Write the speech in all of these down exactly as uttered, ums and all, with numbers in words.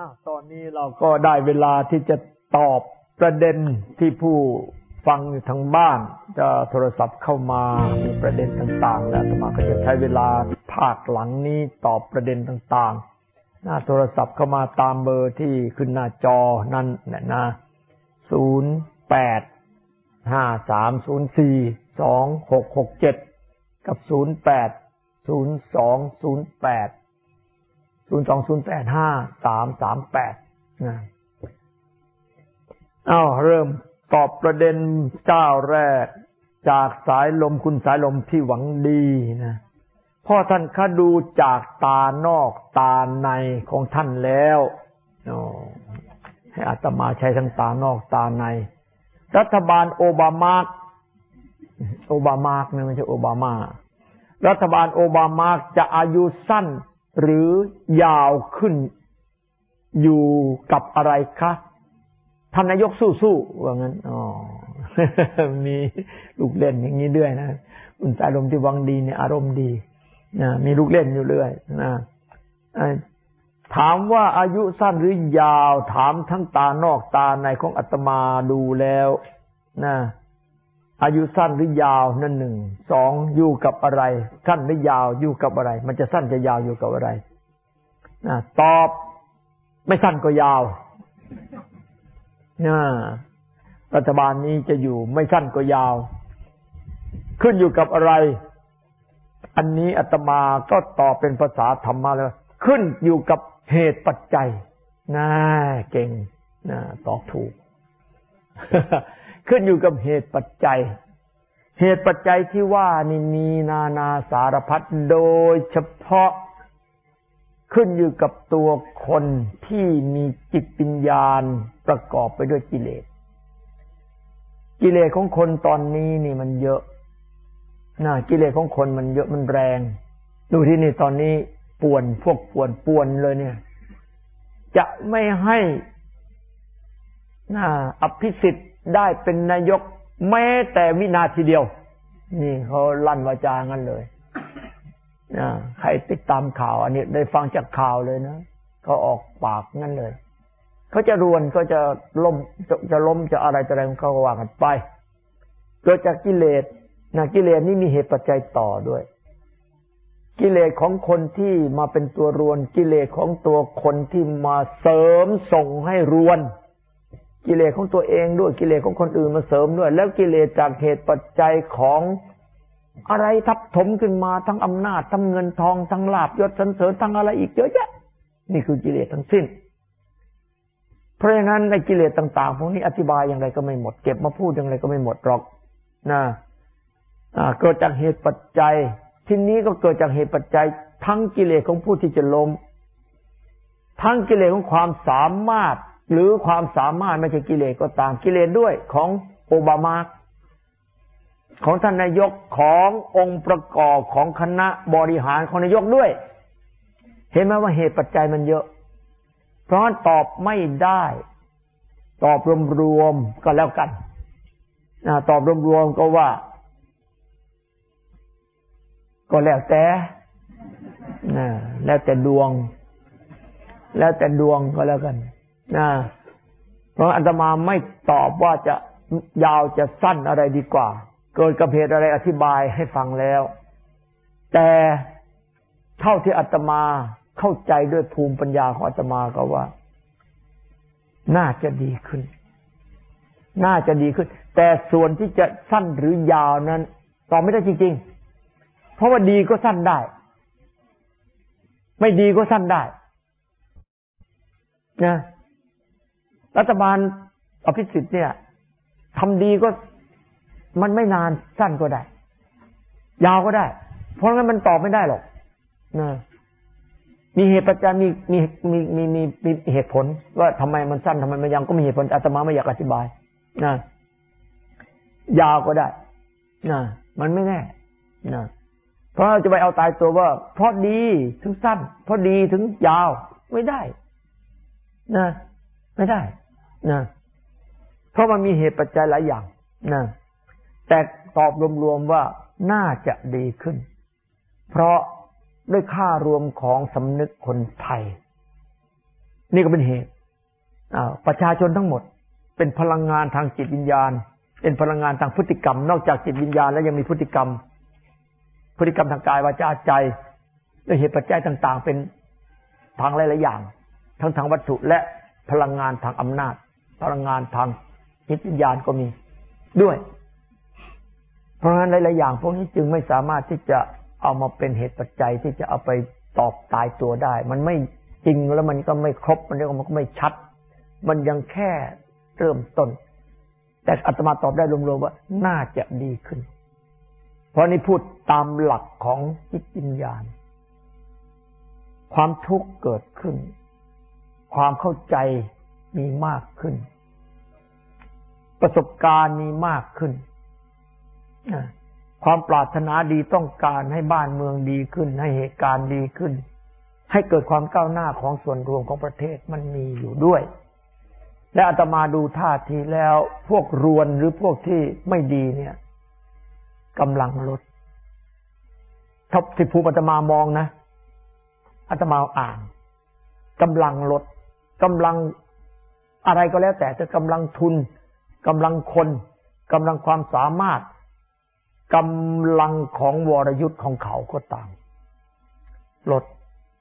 อ้าวตอนนี้เราก็ได้เวลาที่จะตอบประเด็นที่ผู้ฟังอยู่ทางบ้านจะโทรศัพท์เข้ามามีประเด็นต่างๆแล้วอาตมาก็จะใช้เวลาภาคหลังนี้ตอบประเด็นต่างๆหน้าโทรศัพท์เข้ามาตามเบอร์ที่ขึ้นหน้าจอนั่นแหละนะศูนย์ แปด ห้า สาม ศูนย์ สี่ สอง หก หก เจ็ดกับศูนย์ แปด ศูนย์ สอง ศูนย์ แปด ศูนย์ สอง ศูนย์ แปด ห้า สาม สาม แปดนะอ้าวเริ่มตอบประเด็นเจ้าแรกจากสายลมคุณสายลมที่หวังดีนะพ่อท่านคะดูจากตานอกตาในของท่านแล้วให้อาตมาใช้ทั้งตานอกตาในรัฐบาลโอบามาโอบามากนะไม่ใช่โอบามารัฐบาลโอบามาจะอายุสั้นหรือยาวขึ้นอยู่กับอะไรคะท่านนายกสู้ๆว่างั้นอ๋อ มีลูกเล่นอย่างนี้ด้วยนะคุณสายลมที่หวังดีเนี่ยอารมณ์ดีนะมีลูกเล่นอยู่เรื่อยนะถามว่าอายุสั้นหรือยาวถามทั้งตานอกตาในของอาตมาดูแล้วนะอายุสั้นหรือยาวนั่นหนึ่งสองอยู่กับอะไรสั้นหรือยาวอยู่กับอะไรมันจะสั้นจะยาวอยู่กับอะไรนะตอบไม่สั้นก็ยาวนะรัฐบาลนี้จะอยู่ไม่สั้นก็ยาวขึ้นอยู่กับอะไรอันนี้อาตมาก็ตอบเป็นภาษาธรรมะแล้วขึ้นอยู่กับเหตุปัจจัยน่าเก่งนะตอบถูก ขึ้นอยู่กับเหตุปัจจัยเหตุปัจจัยที่ว่านี่มีนานาสารพัดโดยเฉพาะขึ้นอยู่กับตัวคนที่มีจิตวิญญาณประกอบไปด้วยกิเลสกิเลสของคนตอนนี้นี่มันเยอะนะกิเลสของคนมันเยอะมันแรงดูที่นี่ตอนนี้ป่วนพวกป่วนป่วนเลยเนี่ยจะไม่ให้นะอภิสิทธิ์ได้เป็นนายกแม้แต่วินาทีเดียวนี่เขาลั่นวาจางั้นเลยนะใครติดตามข่าวอันนี้ได้ฟังจากข่าวเลยนะเขาออกปากงั้นเลยเขาจะรวนก็จะล้มจะจะล้มจะอะไรจะอะไรของเขาก็ว่ากันไปเกิดจากกิเลสนะกิเลสนี่มีเหตุปัจจัยต่อด้วยกิเลสของคนที่มาเป็นตัวรวนกิเลสของตัวคนที่มาเสริมส่งให้รวนกิเลสของตัวเองด้วยกิเลสของคนอื่นมาเสริมด้วยแล้วกิเลสจากเหตุปัจจัยของอะไรทับถมขึ้นมาทั้งอำนาจทั้งเงินทองทั้งลาภยศสรรเสริญทั้งอะไรอีกเยอะแยะนี่คือกิเลสทั้งสิ้นเพราะฉะนั้นในกิเลสต่างๆพวกนี้อธิบายอย่างไรก็ไม่หมดเก็บมาพูดอย่างไรก็ไม่หมดหรอกนะอ่าเกิดจากเหตุปัจจัยทีนี้ก็เกิดจากเหตุปัจจัยทั้งกิเลสของผู้ที่จะล้มทั้งกิเลสของความสามารถหรือความสามารถไม่ใช่กิเลสก็ตามกิเลสด้วยของโอบามาของท่านนายกขององค์ประกอบของคณะบริหารของนายกด้วยเห็นไหมว่าเหตุปัจจัยมันเยอะเพราะตอบไม่ได้ตอบรวมๆก็แล้วกันตอบรวมๆก็ว่าก็แล้วแต่แล้วแต่ดวงแล้วแต่ดวงก็แล้วกันนะเพราะอาตมาไม่ตอบว่าจะยาวจะสั้นอะไรดีกว่าเกิดกับเหตุอะไรอธิบายให้ฟังแล้วแต่เท่าที่อาตมาเข้าใจด้วยภูมิปัญญาของอาตมาก็ว่าน่าจะดีขึ้นน่าจะดีขึ้นแต่ส่วนที่จะสั้นหรือยาวนั้นตอบไม่ได้จริงๆเพราะว่าดีก็สั้นได้ไม่ดีก็สั้นได้นะรัฐบาลอภิสิทธิ์เนี่ยทำดีก็มันไม่นานสั้นก็ได้ยาวก็ได้เพราะงั้นมันตอบไม่ได้หรอกนะมีเหตุปัจจัยมีมีมีมีมีมีเหตุผลว่าทำไมมันสั้นทำไมมันยาวก็มีเหตุผลอาตมาไม่อยากอธิบายนะยาวก็ได้นะมันไม่แน่นะเพราะจะไปเอาตายตัวว่าเพราะดีถึงสั้นเพราะดีถึงยาวไม่ได้นะไม่ได้นะเพราะมันมีเหตุปัจจัยหลายอย่างนะแต่ตอบรวมๆว่าน่าจะดีขึ้นเพราะด้วยค่ารวมของสำนึกคนไทยนี่ก็เป็นเหตุประชาชนทั้งหมดเป็นพลังงานทางจิตวิญญาณเป็นพลังงานทางพฤติกรรมนอกจากจิตวิญญาณแล้วยังมีพฤติกรรมพฤติกรรมทางกายวาจาใจด้วยเหตุปัจจัยต่างๆเป็นทางหลายๆอย่างทั้งทางวัตถุและพลังงานทางอำนาจพลังงานทางจิตวิญญาณก็มีด้วยเพราะฉะนั้นหลายๆอย่างพวกนี้จึงไม่สามารถที่จะเอามาเป็นเหตุปัจจัยที่จะเอาไปตอบตายตัวได้มันไม่จริงแล้วมันก็ไม่ครบมันก็ไม่ชัดมันยังแค่เริ่มต้นแต่อาตมาตอบได้รวมๆว่าน่าจะดีขึ้นเพราะนี่พูดตามหลักของจิตวิญญาณความทุกข์เกิดขึ้นความเข้าใจมีมากขึ้นประสบการณ์มีมากขึ้นความปรารถนาดีต้องการให้บ้านเมืองดีขึ้นให้เหตุการณ์ดีขึ้นให้เกิดความก้าวหน้าของส่วนรวมของประเทศมันมีอยู่ด้วยและอาตมาดูท่าทีแล้วพวกรวนหรือพวกที่ไม่ดีเนี่ยกำลังลดถ้าที่ภูมิอาตมามองนะอาตมาอ่านกำลังลดกำลังอะไรก็แล้วแต่จะกำลังทุนกำลังคนกำลังความสามารถกำลังของวรยุทธ์ของเขาก็ตามลด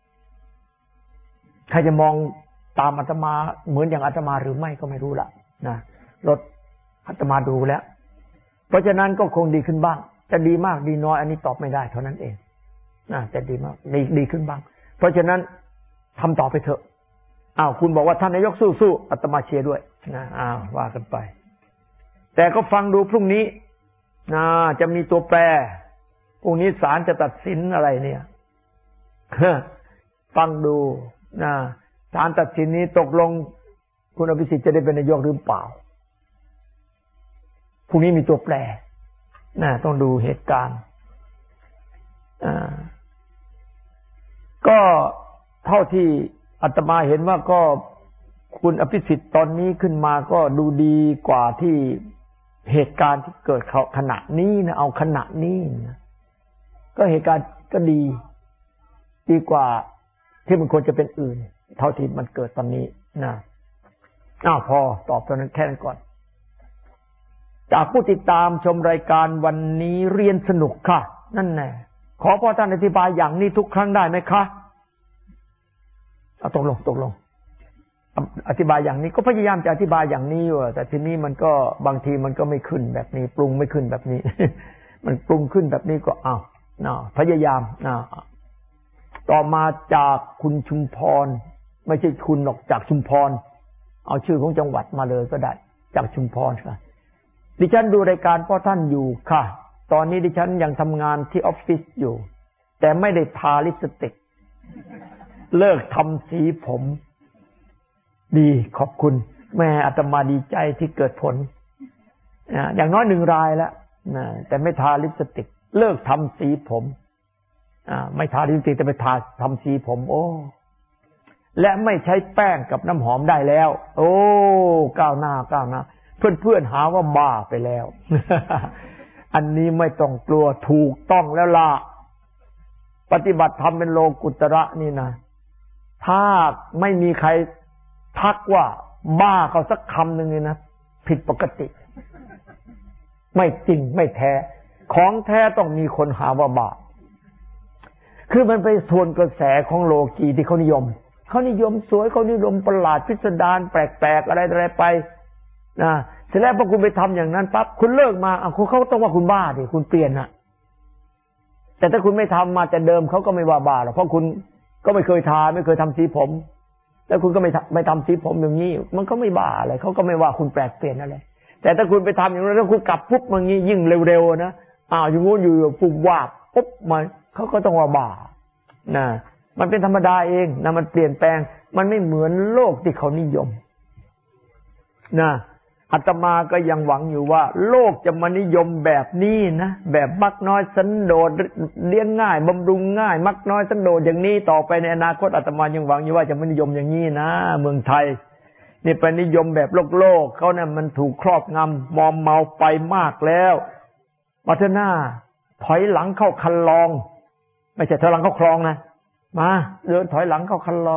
ใครจะมองตามอาตมาเหมือนอย่างอาตมาหรือไม่ก็ไม่รู้ละนะลดอาตมาดูแล้วเพราะฉะนั้นก็คงดีขึ้นบ้างจะดีมากดีน้อยอันนี้ตอบไม่ได้เท่านั้นเองนะแต่ดีมากดีดีขึ้นบ้างเพราะฉะนั้นทำต่อไปเถอะอ้าวคุณบอกว่าท่านนายกสู้ๆอาตมาเชียร์ด้วยนะอ้าวว่ากันไปแต่ก็ฟังดูพรุ่งนี้นะจะมีตัวแปรพรุ่งนี้ศาลจะตัดสินอะไรเนี่ยฟังดูนะศาลตัดสินนี้ตกลงคุณอภิสิทธิ์จะได้เป็นนายกหรือเปล่าพรุ่งนี้มีตัวแปรนะต้องดูเหตุการณ์อ่าก็เท่าที่อาตมาเห็นว่าก็คุณอภิสิทธิ์ตอนนี้ขึ้นมาก็ดูดีกว่าที่เหตุการณ์ที่เกิดขณะนี้นะเอาขณะนี้นะก็เหตุการณ์ก็ดีดีกว่าที่มันควรจะเป็นอื่นเท่าที่มันเกิดตอนนี้นะอ้าวพอตอบตอนนั้นแค่นั้นก่อนจากผู้ติดตามชมรายการวันนี้เรียนสนุกค่ะนั่นแน่ขอพ่อท่านอธิบายอย่างนี้ทุกครั้งได้ไหมคะเอาตกลงตกลงอธิบายอย่างนี้ก็พยายามจะอธิบายอย่างนี้อยู่แต่ทีนี้มันก็บางทีมันก็ไม่ขึ้นแบบนี้ปรุงไม่ขึ้นแบบนี้ มันปรุงขึ้นแบบนี้ก็อ้าวนะพยายามนะต่อมาจากคุณชุมพรไม่ใช่คุณหรอกจากชุมพรเอาชื่อของจังหวัดมาเลยก็ได้จากชุมพรค่ะดิฉันดูรายการพ่อท่านอยู่ค่ะตอนนี้ดิฉันยังทำงานที่ออฟฟิศอยู่แต่ไม่ได้ทาลิปสติกเลิกทำสีผมดีขอบคุณแม่อาตมาดีใจที่เกิดผลอย่างน้อยหนึ่งรายแล้วแต่ไม่ทาลิปสติกเลิกทำสีผมไม่ทาลิปสติกแต่ไปทาทำสีผมโอ้และไม่ใช้แป้งกับน้ำหอมได้แล้วโอ้ก้าวหน้าก้าวหน้าเพื่อนๆหาว่าบ้าไปแล้ว อันนี้ไม่ต้องกลัวถูกต้องแล้วล่ะปฏิบัติธรรมเป็นโลกุตระนี่นะถ้าไม่มีใครทักว่าบ้าเขาสักคำหนึ่งเลยนะผิดปกติไม่จริงไม่แท้ของแท้ต้องมีคนหาว่าบ้าคือมันไปส่วนกระแสของโลกีที่เขานิยมเขานิยมสวยเขานิยมประหลาดพิสดารแปลกๆอะไรอะไรไปนะเสร็จแล้วพอคุณไปทำอย่างนั้นปั๊บคุณเลิกมาอ่ะคุณเขาต้องว่าคุณบ้าดิคุณเปลี่ยนน่ะแต่ถ้าคุณไม่ทำมาแต่เดิมเขาก็ไม่ว่าบ้าหรอกเพราะคุณก็ไม่เคยทาไม่เคยทำสีผมแล้วคุณก็ไม่ไม่ทำสีผมอย่างนี้มันก็ไม่บ้าอะไรเขาก็ไม่ว่าคุณแปลกเปลี่ยนอะไรแต่ถ้าคุณไปทำอย่างนั้นแล้วคุณกลับปุ๊บมันงี้ยิ่งเร็วๆนะอ้าวอย่างงู้นอยู่ปุ๊บวาบปุ๊บมาเขาก็ต้องว่าบ้านะมันเป็นธรรมดาเองนะมันเปลี่ยนแปลงมันไม่เหมือนโลกที่เขานิยมนะอาตมาก็ยังหวังอยู่ว่าโลกจะมานิยมแบบนี้นะแบบมักน้อยสันโดษเลี้ยงง่ายบำรุงง่ายมักน้อยสันโดษอย่างนี้ต่อไปในอนาคตอาตมายังหวังอยู่ว่าจะไม่นิยมอย่างนี้นะเมืองไทยนี่ไปนิยมแบบโลกโลกเขาเนี่ยมันถูกครอบงำมอมเมาไปมากแล้วพัฒนาถอยหลังเข้าคันลองไม่ใช่ถอยหลังเข้าคลองนะมาเดินถอยหลังเข้าคันลอง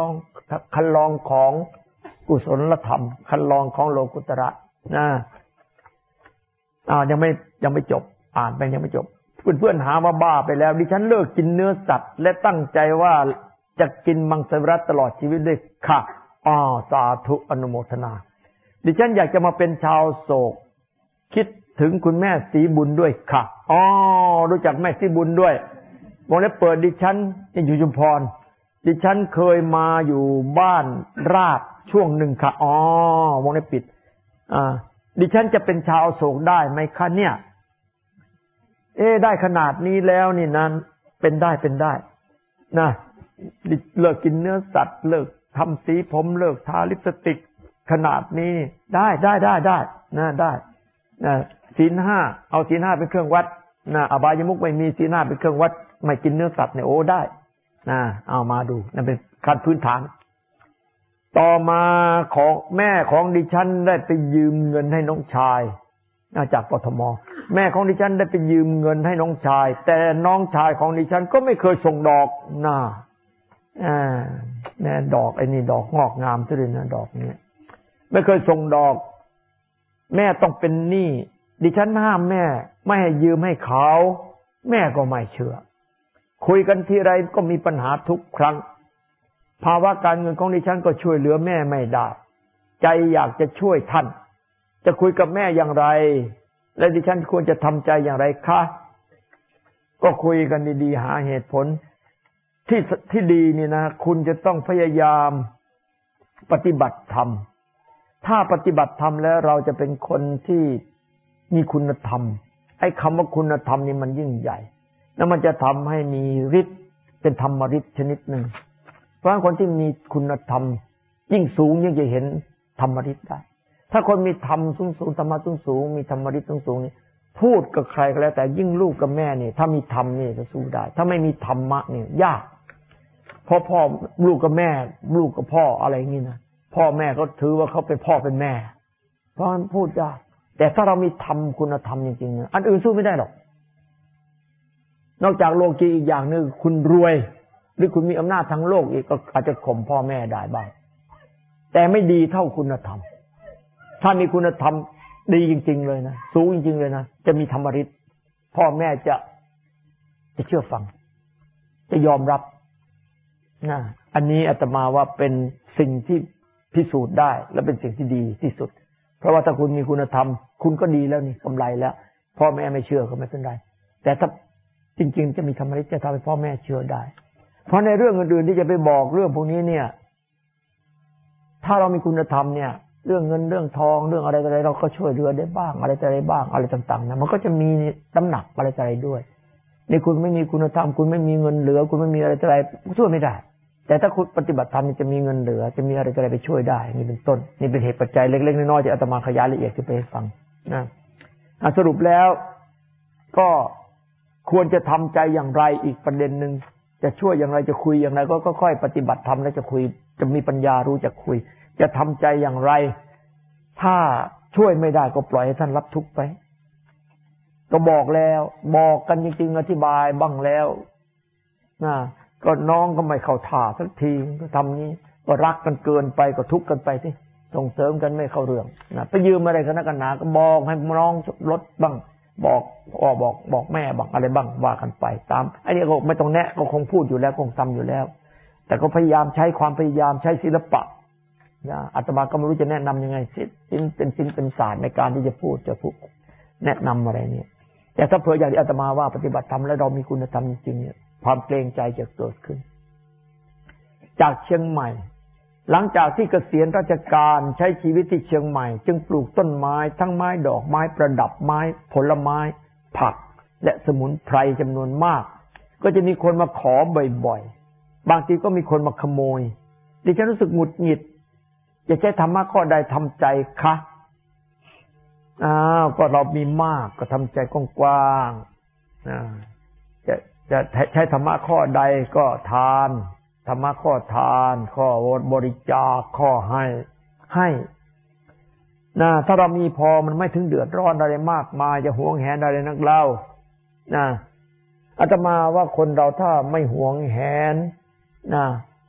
คันลองของกุศลธรรมคันลองของโลกุตระนะอ่ายังไม่ยังไม่จบอ่านไปยังไม่จบเพื่อนๆหาว่าบ้าไปแล้วดิฉันเลิกกินเนื้อสัตว์และตั้งใจว่าจะกินมังสวิรัติตลอดชีวิตด้วยค่ะอ๋อสาธุอนุโมทนาดิฉันอยากจะมาเป็นชาวโศกคิดถึงคุณแม่ศรีบุญด้วยค่ะอ๋อรู้จักแม่ศรีบุญด้วยวงเล็บเปิดดิฉันอยู่ชุมพรดิฉันเคยมาอยู่บ้านราชช่วงหนึ่งค่ะอ๋อวงเล็บปิดอ่าดิฉันจะเป็นชาวโศกได้ไหมคะเนี่ยเอ๊ได้ขนาดนี้แล้วนี่นั้นเป็นได้เป็นได้นะเลิกกินเนื้อสัตว์เลิกทำสีผมเลิกทาลิปสติกขนาดนี้ได้ได้ได้ได้นะได้นะศีลห้าเอาศีลห้าเป็นเครื่องวัดนะอบายมุขไม่มีศีลห้าเป็นเครื่องวัดไม่กินเนื้อสัตว์เนี่ยโอ้ได้นะเอามาดูนั่นเป็นขั้นพื้นฐานต่อมาของแม่ของดิฉันได้ไปยืมเงินให้น้องชายจากกทมแม่ของดิฉันได้ไปยืมเงินให้น้องชายแต่น้องชายของดิฉันก็ไม่เคยส่งดอกนะอ่าแม่ดอกไอ้นี่ดอกงอกงามซะเลยนะดอกนี้ไม่เคยส่งดอกแม่ต้องเป็นหนี้ดิฉันห้ามแม่ไม่ให้ยืมให้เขาแม่ก็ไม่เชื่อคุยกันทีไรก็มีปัญหาทุกครั้งภาวะการเงินของดิฉันก็ช่วยเหลือแม่ไม่ได้ใจอยากจะช่วยท่านจะคุยกับแม่อย่างไรและดิฉันควรจะทำใจอย่างไรคะก็คุยกันดีๆหาเหตุผลที่ที่ดีนี่นะคุณจะต้องพยายามปฏิบัติธรรมถ้าปฏิบัติธรรมแล้วเราจะเป็นคนที่มีคุณธรรมไอ้คำว่าคุณธรรมนี่มันยิ่งใหญ่แล้วมันจะทำให้มีฤทธิ์เป็นธรรมฤทธิ์ชนิดหนึ่งเพราะคนที่มีคุณธรรมยิ่งสูงยิ่งจะเห็นธรรมฤทธิ์ได้ถ้าคนมีธรรมสูงๆธรรมะสูงๆมีธรรมฤทธิ์สูงๆนี่พูดกับใครก็แล้วแต่ยิ่งลูกกับแม่นี่ถ้ามีธรรมนี่จะสู้ได้ถ้าไม่มีธรรมะนี่ยากเพราะพ่อลูกกับแม่ลูกกับพ่ออะไรอย่างนี้นะพ่อแม่ก็ถือว่าเขาเป็นพ่อเป็นแม่เพราะมันพูดยากแต่ถ้าเรามีธรรมคุณธรรมจริงๆอันอื่นสู้ไม่ได้หรอกนอกจากโลกีอีกอย่างนึงคุณรวยหรือคุณมีอำนาจทางโลกอีกก็อาจจะข่มพ่อแม่ได้บ้างแต่ไม่ดีเท่าคุณธรรมถ้ามีคุณธรรมดีจริงๆเลยนะสูงจริงๆเลยนะจะมีธรรมฤทธิ์พ่อแม่จะจะเชื่อฟังจะยอมรับนะอันนี้อาตมาว่าเป็นสิ่งที่พิสูจน์ได้และเป็นสิ่งที่ดีที่สุดเพราะว่าถ้าคุณมีคุณธรรมคุณก็ดีแล้วนี่กำไรแล้วพ่อแม่ไม่เชื่อก็ไม่เป็นไรแต่ถ้าจริงๆจะมีธรรมฤทธิ์จะทำให้พ่อแม่เชื่อได้เพราะในเรื่องอื่นๆที่จะไปบอกเรื่องพวกนี้เนี่ยถ้าเรามีคุณธรรมเนี่ยเรื่องเงินเรื่องทองเรื่องอะไรอะไรเราก็ช่วยเหลือได้บ้างอะไรอะไรบ้างอะไรต่างๆนะมันก็จะมีน้ำหนักอะไรอะไรด้วยนี่คุณไม่มีคุณธรรมคุณไม่มีเงินเหลือคุณไม่มีอะไรอะไรช่วยไม่ได้แต่ถ้าคุณปฏิบัติธรรมจะมีเงินเหลือจะมีอะไรอะไรไปช่วยได้นี่เป็นต้นนี่เป็นเหตุปัจจัยเล็กๆน้อยๆที่อาตมาขยายละเอียดขึ้นไปให้ฟังนะสรุปแล้วก็ควรจะทำใจอย่างไรอีกประเด็นหนึ่งจะช่วยอย่างไรจะคุยอย่างไรก็ค่อยๆปฏิบัติธรรมแล้วจะคุยจะมีปัญญารู้จะคุยจะทำใจอย่างไรถ้าช่วยไม่ได้ก็ปล่อยให้ท่านรับทุกข์ไปก็บอกแล้วบอกกันจริงๆอธิบายบ้างแล้วนะก็น้องก็ไม่เข้าท่าสักทีก็ทำนี้ก็รักกันเกินไปก็ทุกข์กันไปสิส่งเสริมกันไม่เข้าเรื่องนะไปยืมอะไรกันนักกันหนาก็บอกให้น้องลดบ้างบอกพ่อบอกบอกแม่บ้างอะไรบ้างว่ากันไปตามไอ้นี่ก็ไม่ต้องแนะก็คงพูดอยู่แล้วคงทำอยู่แล้วแต่ก็พยายามใช้ความพยายามใช้ศิลปะนะอาตมาก็ไม่รู้จะแนะนํำยังไงศิลป์เป็นศิลป์เป็นศาสตร์ในการที่จะพูดจะพูดแนะนำอะไรเนี่ยแต่ถ้าเผื่ออย่างที่อาตมาว่าปฏิบัติธรรมแล้วเรามีคุณธรรมจริงๆเนี่ยความเกรงใจจะเกิดขึ้นจากเชียงใหม่หลังจากที่เกษียณราชการใช้ชีวิตที่เชียงใหม่จึงปลูกต้นไม้ทั้งไม้ดอกไม้ประดับไม้ผลไม้ผักและสมุนไพรจำนวนมากก็จะมีคนมาขอบ่อยๆบางทีก็มีคนมาขโมยดิฉันรู้สึกหงุดหงิดจะใช้ธรรมะข้อใดทำใจคะอ้าวก็เรามีมากก็ทำใจกว้างๆจะจะใช้ธรรมะข้อใดก็ทานธรรมะข้อทานข้อบริจาคข้อให้ให้นะถ้าเรามีพอมันไม่ถึงเดือดร้อนอะไรมากมายจะหวงแหนอะไรนักเล่านะอาตมาว่าคนเราถ้าไม่หวงแหนนะ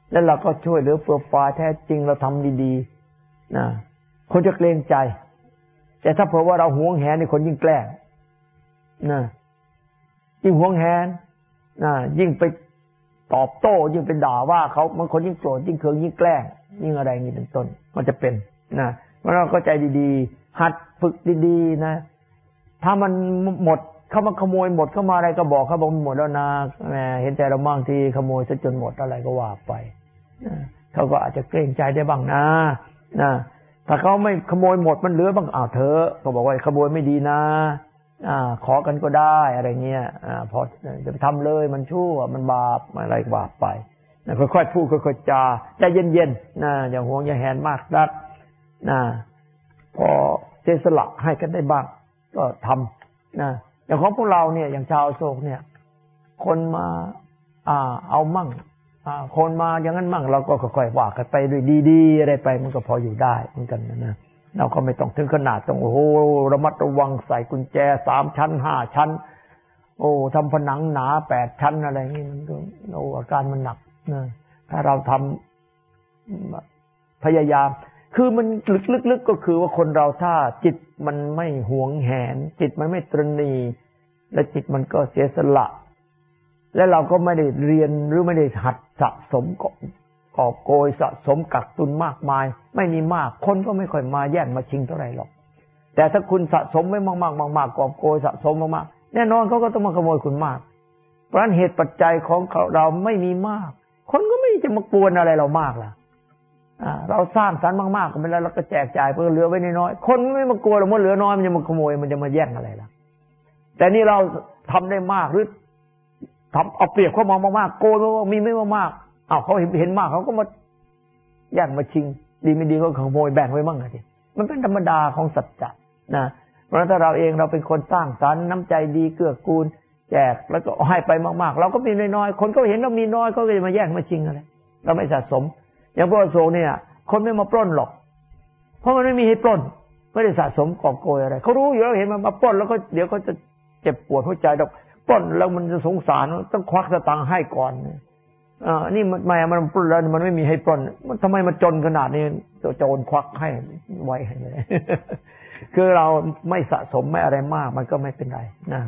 แล้วเราก็ช่วยเหลือเฟื่อฟ้าแท้จริงเราทำดีๆนะคนจะเกรงใจแต่ถ้าเผื่อว่าเราหวงแหนนี่คนยิ่งแกล้งนะยิ่งหวงแหนนะยิ่งไปตอบโต้ยิ่งไปด่าว่าเขามันคนยิ่งโกรธยิ่งเคืองยิ่งแกล้งยิ่งอะไรอย่างนี้เป็นต้นมันจะเป็นนะเพราะเราก็ใจดีๆหัดฝึกดีๆนะถ้ามันหมดเขามาขโมยหมดเข้ามาอะไรก็บอกเขาบอกหมดแล้วนะแหมเห็นใจเราบ้างทีขโมยซะจนหมดอะไรก็ว่าไปนะเขาก็อาจจะเกรงใจได้บ้างนะนะถ้าเขาไม่ขโมยหมดมันเหลือบ้างอ้าวเธอก็บอกว่าขโมยไม่ดีนะอ่าขอกันก็ได้อะไรเงี้ยอ่าพอจะไปทำเลยมันชั่วมันบาปอะไรก็บาปไปนะค่อยๆพูดค่อยๆจาใจเย็นๆนะอย่าห่วงอย่าแหนมากนักนะพอเสียสละให้กันได้บ้างก็ทำนะอย่างของพวกเราเนี่ยอย่างชาวโศกเนี่ยคนมาอ่าเอามั่งอ่าคนมาอย่างนั้นมั่งเราก็ค่อยๆว่ากันไปด้วยดีๆอะไรไปมันก็พออยู่ได้เหมือนกันนะเราก็ไม่ต้องถึงขนาดต้องโอ้โหระมัดระวังใส่กุญแจสามชั้นห้าชั้นโอ้ทำผนังหนาแปดชั้นอะไรนี่มันก็โอ้อาการมันหนักนะถ้าเราทำพยายามคือมันลึกๆก็คือว่าคนเราถ้าจิตมันไม่หวงแหนจิตมันไม่ตระหนี่และจิตมันก็เสียสละและเราก็ไม่ได้เรียนหรือไม่ได้หัดสะสมกอบโกยสะสมกักตุนมากมายไม่มีมากคนก็ไม่ค่อยมาแย่งมาชิงเท่าไหร่หรอกแต่ถ้าคุณสะสมไว้มากๆมากๆกอบโกยสะสมมากๆแน่นอนเขาก็ต้องมาขโมยคุณมากเพราะฉะนั้นเหตุปัจจัยของเราไม่มีมากคนก็ไม่จะมากวนอะไรเรามากล่ะเราสร้างสรรค์มากๆก็ไม่แล้วเราก็แจกจ่ายเพื่อเหลือไว้น้อยๆคนไม่มากลัวหรอกมันเหลือน้อยมันจะมาขโมยมันจะมาแย่งอะไรล่ะแต่นี่เราทำได้มากหรือทำเอาเปรียบเขามามากๆโกงมีไม่มากๆอ้าวเขาเห็นเห็นมากเขาก็มาแย่งมาชิงดีไม่ดีก็ขโมยแบ่งไว้บ้างสิมันเป็นธรรมดาของสัจจะนะเพราะฉะนั้นถ้าเราเองเราเป็นคนสร้างสรรค์น้ำใจดีเกื้อกูลแจกแล้วก็ให้ไปมากๆเราก็มีน้อยๆคนก็เห็นเรามีน้อยก็เลยมาแย่งมาชิงอะไรเราไม่สะสมอย่างพวกโศกเนี่ยคนไม่มาปล้นหรอกเพราะมันไม่มีให้ปล้นไม่ได้สะสมกอบโกยอะไรเขารู้อยู่แล้วเห็นมันมาปล้นแล้วก็เดี๋ยวก็จะเจ็บปวดหัวใจดอกปล้นแล้วมันจะสงสารต้องควักสตางค์ให้ก่อนอ่านี่มันมามันปล้นแล้วมันไม่มีให้ปล้นมันทำไมมันจนขนาดนี้โจรควักให้ไว้ให้เลยคือเราไม่สะสมไม่อะไรมากมันก็ไม่เป็นไรนะ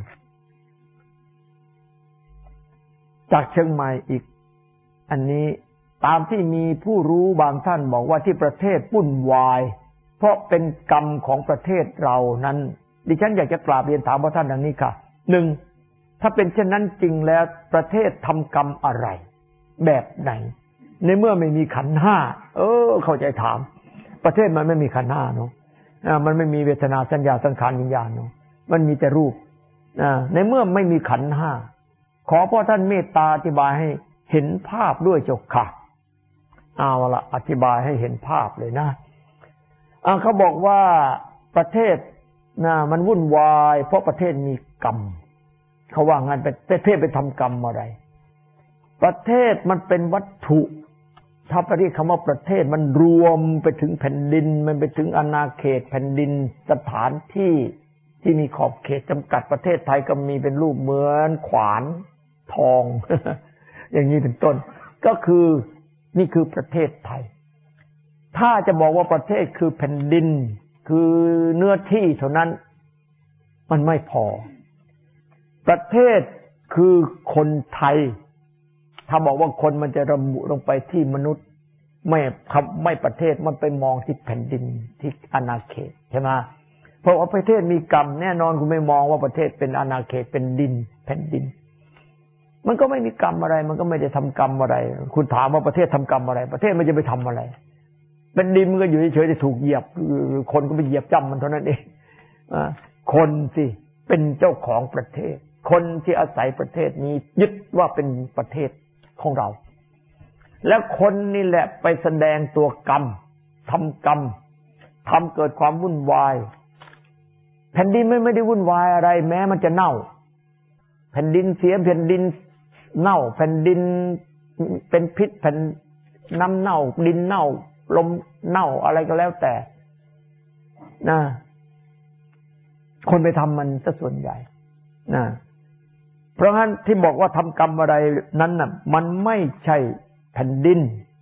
จากเชียงใหม่อีกอันนี้ตามที่มีผู้รู้บางท่านบอกว่าที่ประเทศวุ่นวายเพราะเป็นกรรมของประเทศเรานั้นดิฉันอยากจะกราบเรียนถามพระท่านดังนี้ค่ะหนึ่งถ้าเป็นเช่นนั้นจริงแล้วประเทศทำกรรมอะไรแบบไหนในเมื่อไม่มีขันธ์ห้าเออเข้าใจถามประเทศมันไม่มีขันธ์ห้าเนาะมันไม่มีเวทนาสัญญาสังขารวิญญาณเนาะมันมีแต่รูปในเมื่อไม่มีขันธ์ห้าขอพระท่านเมตตาอธิบายให้เห็นภาพด้วยเจ้าค่ะเอาละอธิบายให้เห็นภาพเลยนะเขาบอกว่าประเทศนะมันวุ่นวายเพราะประเทศมีกรรมเขาว่างั้นประเทศไปทำกรรมอะไรประเทศมันเป็นวัตถุถ้าไปเรียกคำว่าประเทศมันรวมไปถึงแผ่นดินมันไปถึงอาณาเขตแผ่นดินสถานที่ที่มีขอบเขตจำกัดประเทศไทยก็มีเป็นรูปเหมือนขวานทอง อย่างนี้เป็นต้นก็คือนี่คือประเทศไทยถ้าจะบอกว่าประเทศคือแผ่นดินคือเนื้อที่เท่านั้นมันไม่พอประเทศคือคนไทยถ้าบอกว่าคนมันจะระบุลงไปที่มนุษย์ไม่ครับไม่ประเทศมันไปมองที่แผ่นดินที่อาณาเขตใช่ไหมเพราะว่าประเทศมีกรรมแน่นอนคุณไม่มองว่าประเทศเป็นอาณาเขตเป็นดินแผ่นดินมันก็ไม่มีกรรมอะไรมันก็ไม่ได้ทำกรรมอะไรคุณถามว่าประเทศทำกรรมอะไรประเทศมันจะไปทำอะไรเป็นดินมันก็อยู่เฉยๆจะถูกเหยียบคนก็ไปเหยียบจ้ำมันเท่านั้นเองคนสิเป็นเจ้าของประเทศคนที่อาศัยประเทศนี้ยึดว่าเป็นประเทศของเราแล้วคนนี่แหละไปแสดงตัวกรรมทำกรรมทำเกิดความวุ่นวายแผ่นดินไม่ไม่ได้วุ่นวายอะไรแม้มันจะเน่าแผ่นดินเสียแผ่นดินเน่าแผ่นดินเป็นพิษแผ่นน้ำเน่าดินเน่าลมเน่าอะไรก็แล้วแต่นะคนไปทำมันซะส่วนใหญ่นะเพราะงั้นที่บอกว่าทำกรรมอะไรนั้นน่ะมันไม่ใช่แผ่นดิน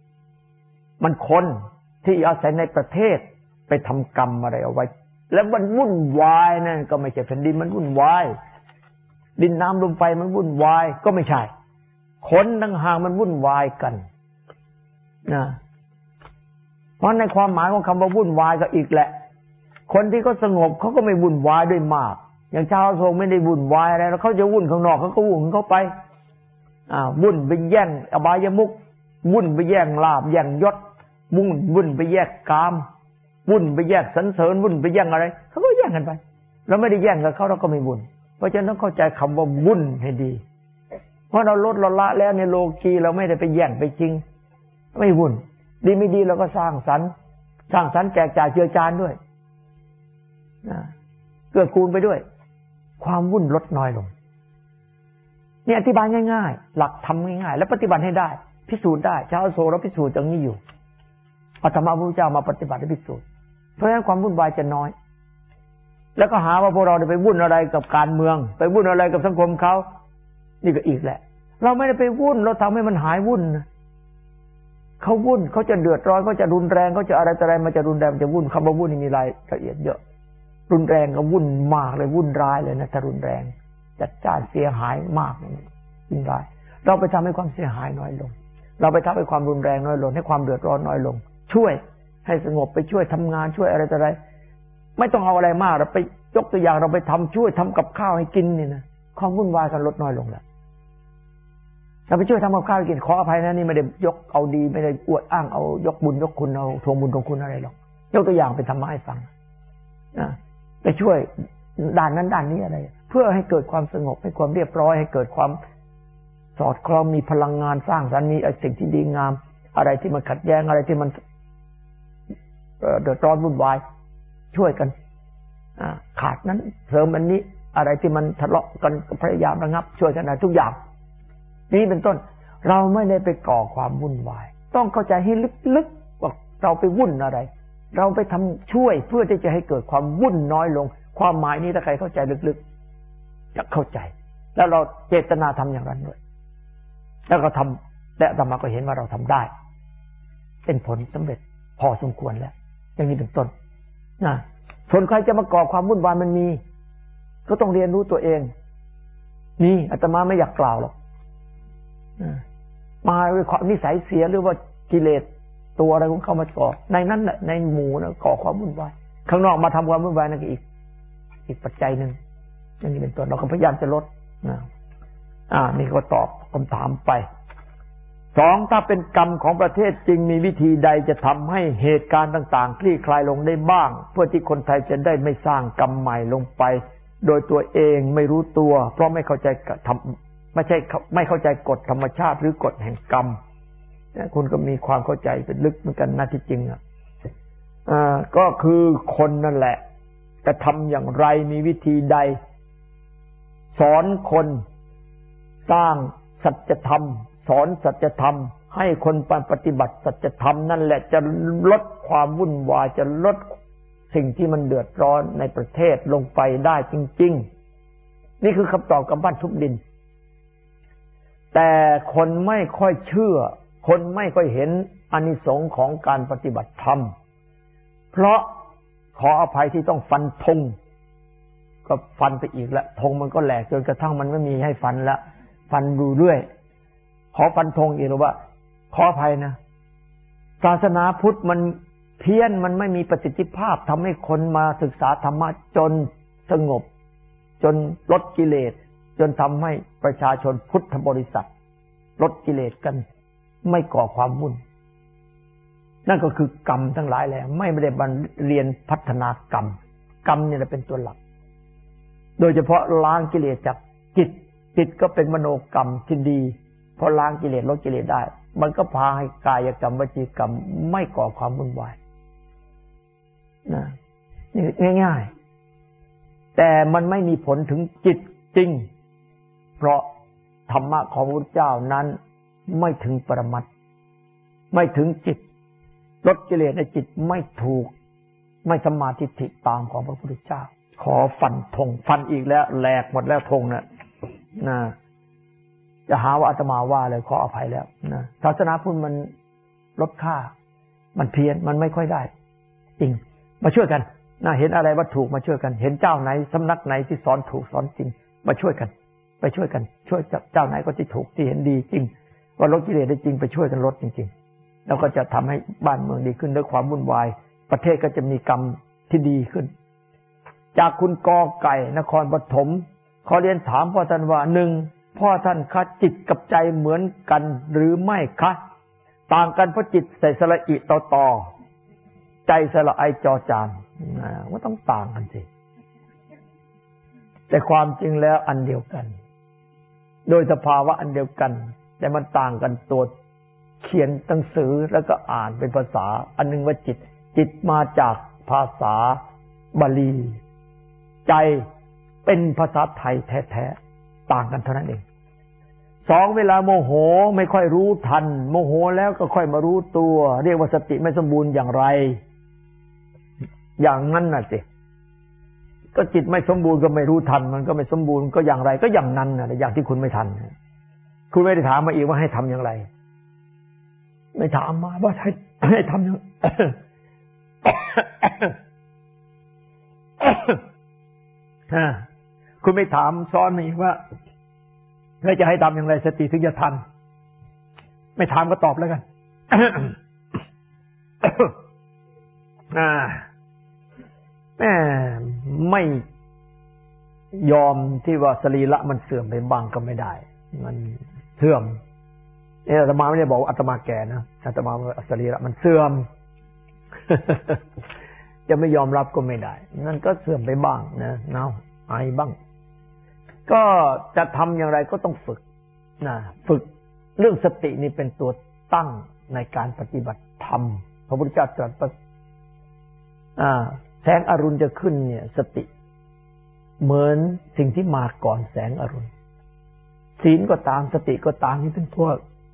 มันคนที่อาศัยในประเทศไปทำกรรมอะไรเอาไว้แล้วมันวุ่นวายนั่นก็ไม่ใช่แผ่นดินมันวุ่นวายดินน้ำลมไฟมันวุ่นวายก็ไม่ใช่คนต่างหากมันวุ่นวายกันนะเพราะในความหมายของคำว่าวุ่นวายก็อีกแหละคนที่เขาสงบเขาก็ไม่วุ่นวายด้วยมากอย่างชาวโศกไม่ได้วุ่นวายอะไรแล้วเขาจะวุ่นข้างนอกเขาก็วุ่นเข้าไปอ่าวุ่นไปแย่งอบายมุขวุ่นไปแย่งลาภแย่งยศมุ่งวุ่นไปแย่งกามวุ่นไปแย่งสรรเสริญวุ่นไปแย่งอะไรเขาก็แย่งกันไปเราไม่ได้แย่งกับเขาเราก็ไม่วุ่นเพราะฉะนั้นต้องเข้าใจคำว่าวุ่นให้ดีเพราะเราลดเราละแล้วในโลกีเราไม่ได้ไปแย่งไปจริงไม่วุ่นดีไม่ดีเราก็สร้างสรรค์สร้างสรรค์แจกจ่ายเจือจานด้วยนะเกื้อกูลไปด้วยความวุ่นลดน้อยลงนี่อธิบายง่ายๆหลักทำง่ายๆและปฏิบัติให้ได้พิสูจน์ได้ชาวโซเราพิสูจน์อย่างนี้อยู่เอาธรรมะพระพุทธเจ้ามาปฏิบัติให้พิสูจน์เพราะฉะนั้นความวุ่นวายจะน้อยแล้วก็หาว่าพวกเราไปวุ่นอะไรกับการเมืองไปวุ่นอะไรกับสังคมเขานี่ก็อีกแหละเราไม่ได้ไปวุ่นเราทำให้มันหายวุ่นเขาวุ่นเขาจะเดือดร้อนเขาจะรุนแรงเขาจะอะไรอะไรมันจะรุนแรงมันจะวุ่นคำว่าวุ่นนี่มีรายละเอียดเยอะรุนแรงก็วุ่นมากเลยวุ่นร้ายเลยนะถ้ารุนแรงจัดจ้านเสียหายมากเลยวุ่นร้ายเราไปทำให้ความเสียหายน้อยลงเราไปทำให้ความรุนแรงน้อยลงให้ความเดือดร้อนน้อยลงช่วยให้สงบไปช่วยทำงานช่วยอะไรต่ออะไรไม่ต้องเอาอะไรมากเราไปยกตัวอย่างเราไปทำช่วยทำกับข้าวให้กินนี่นะความวุ่นวายกันลดน้อยลงแล้วเราไปช่วยทำกับข้าวให้กินขออภัยนะนี่ไม่ได้ยกเอาดีไม่ได้อวดอ้างเอายกบุญยกคุณเอาทวงบุญทวงคุณอะไรหรอกยกตัวอย่างเป็นธรรมะให้ฟังนะไปช่วยด้านนั้นด้านนี้อะไรเพื่อให้เกิดความสงบให้ความเรียบร้อยให้เกิดความสอดคล้องมีพลังงานสร้างสรรค์มีสิ่งที่ดีงามอะไรที่มันขัดแย้งอะไรที่มันเดือดร้อนวุ่นวายช่วยกันขาดนั้นเสริมอันนี้อะไรที่มันทะเลาะกันพยายามระงับช่วยกันนะทุกอย่างนี้เป็นต้นเราไม่ได้ไปก่อความวุ่นวายต้องเข้าใจให้ลึกๆว่าเราไปวุ่นอะไรเราไปทำช่วยเพื่อที่จะให้เกิดความวุ่นน้อยลงความหมายนี้ถ้าใครเข้าใจลึกๆจะเข้าใจแล้วเราเจตนาทำอย่างนั้นด้วยแล้วก็ทำและธรรมะก็เห็นว่าเราทำได้เป็นผลสำเร็จพอสมควรแล้วอย่างนี้เป็นต้นนะส่วนใครจะมาก่อความวุ่นวายมันมีก็ต้องเรียนรู้ตัวเองนี่อาตมาไม่อยากกล่าวหรอกมาด้วยความนิสัยเสียหรือว่ากิเลสตัวอะไรของเขามาก่อในนั้นแหละในหมู่นะก่อความวุ่นวายข้างนอกมาทำความวุ่นวายนั่นก็อีกอีกปัจจัยหนึ่งอย่างนี้เป็นต้นเราก็พยายามจะลดนะอ่านี่ก็ตอบคำถามไปสองถ้าเป็นกรรมของประเทศจริงมีวิธีใดจะทำให้เหตุการณ์ต่างๆคลี่คลายลงได้บ้างเพื่อที่คนไทยจะได้ไม่สร้างกรรมใหม่ลงไปโดยตัวเองไม่รู้ตัวเพราะไม่เข้าใจทำไม่ใช่ไม่เข้าใจกฎธรรมชาติหรือกฎแห่งกรรมคุณก็มีความเข้าใจเป็นลึกเหมือนกันนะที่จริงอ่ะก็คือคนนั่นแหละจะทำอย่างไรมีวิธีใดสอนคนสร้างสัจธรรมสอนสัจธรรมให้คนปฏิบัติสัจธรรมนั่นแหละจะลดความวุ่นวายจะลดสิ่งที่มันเดือดร้อนในประเทศลงไปได้จริงๆนี่คือคำตอบกำปั้นทุบดินแต่คนไม่ค่อยเชื่อคนไม่ค่อยเห็นอานิสงส์ของการปฏิบัติธรรมเพราะขออภัยที่ต้องฟันธงก็ฟันไปอีกแล้วธงมันก็แหลกจนกระทั่งมันไม่มีให้ฟันละฟันดูเรื่อยขอฟันธงอีกหรือว่าขออภัยนะศาสนาพุทธมันเพี้ยนมันไม่มีประสิทธิภาพทำให้คนมาศึกษาธรรมะจนสงบจนลดกิเลสจนทำให้ประชาชนพุทธบริษัทลดกิเลสกันไม่ก่อความวุ่นนั่นก็คือกรรมทั้งหลายแหละไม่ได้เรียนพัฒนากรรมกรรมเนี่ยเป็นตัวหลักโดยเฉพาะล้างกิเลสจากจิตจิตก็เป็นมโนกรรมที่ดีพอล้างกิเลสลดกิเลสได้มันก็พาให้กายกรรมวจีกรรมไม่ก่อความวุ่นวายนะนี่ง่ายๆแต่มันไม่มีผลถึงจิตจริงเพราะธรรมะของพระพุทธเจ้านั้นไม่ถึงปรมัตถ์ไม่ถึงจิตลดกิเลสในจิตไม่ถูกไม่สัมมาทิฏฐิตามของพระพุทธเจ้าขอฟันธงฟันอีกแล้วแหลกหมดแล้วธงน่ะนะจะหาว่าอาตมาว่าเลยขออภัยแล้วนะศาสนาพุทธมันลดค่ามันเพี้ยนมันไม่ค่อยได้จริงมาช่วยกันน่าเห็นอะไรว่าถูกมาช่วยกันเห็นเจ้าไหนสำนักไหนที่สอนถูกสอนจริงมาช่วยกันไปช่วยกันช่วยเจ้าไหนก็ที่ถูกที่เห็นดีจริงว่าลดกิเลสได้จริงไปช่วยกันลดจริงๆแล้วก็จะทำให้บ้านเมืองดีขึ้นด้วยความวุ่นวายประเทศก็จะมีกรรมที่ดีขึ้นจากคุณกอไก่นครปฐมขอเรียนถามพ่อท่านว่าหนึ่งพ่อท่านคะจิตกับใจเหมือนกันหรือไม่คะต่างกันเพราะจิตใส่สระอิต่อต่อใจสระไอจอจานว่าต้องต่างกันสิแต่ความจริงแล้วอันเดียวกันโดยสภาวะอันเดียวกันแต่มันต่างกันตัวเขียนหนังสือแล้วก็อ่านเป็นภาษาอันนึงว่าจิตจิตมาจากภาษาบาลีใจเป็นภาษาไทยแท้ๆต่างกันเท่านั้นเองสองเวลาโมโหไม่ค่อยรู้ทันโมโหแล้วก็ค่อยมารู้ตัวเรียกว่าสติไม่สมบูรณ์อย่างไรอย่างนั้นน่ะสิก็จิตไม่สมบูรณ์ก็ไม่รู้ทันมันก็ไม่สมบูรณ์ก็อย่างไรก็อย่างนั้นน่ะอย่างที่คุณไม่ทันคุณไม่ได้ถามมาอีกว่าให้ทำอย่างไรไม่ถามมาว่าให้ให้ทำอย่างคุณไม่ถามซ้อนมาอีกว่าแล้วจะให้ทำอย่างไรสติถึงจะทันไม่ถามก็ตอบแล้วกันอ่าแม่ไม่ยอมที่ว่าสรีระมันเสื่อมไปบ้างก็ไม่ได้มันเสื่อมเอออาตมาไม่ได้บอกว่าอาตมาแก่นะอาตมาว่าสรีระมันเสื่อมจะไม่ยอมรับก็ไม่ได้นั่นก็เสื่อมไปบ้างนะเนาไอบ้างก็จะทำอย่างไรก็ต้องฝึกนะฝึกเรื่องสตินี่เป็นตัวตั้งในการปฏิบัติธรรมพระพุทธเจ้าตรัสว่าอ่าแสงอรุณจะขึ้นเนี่ยสติเหมือนสิ่งที่มาก่อนแสงอรุณศีลก็ตามสติก็ตามนี่เป็นตัว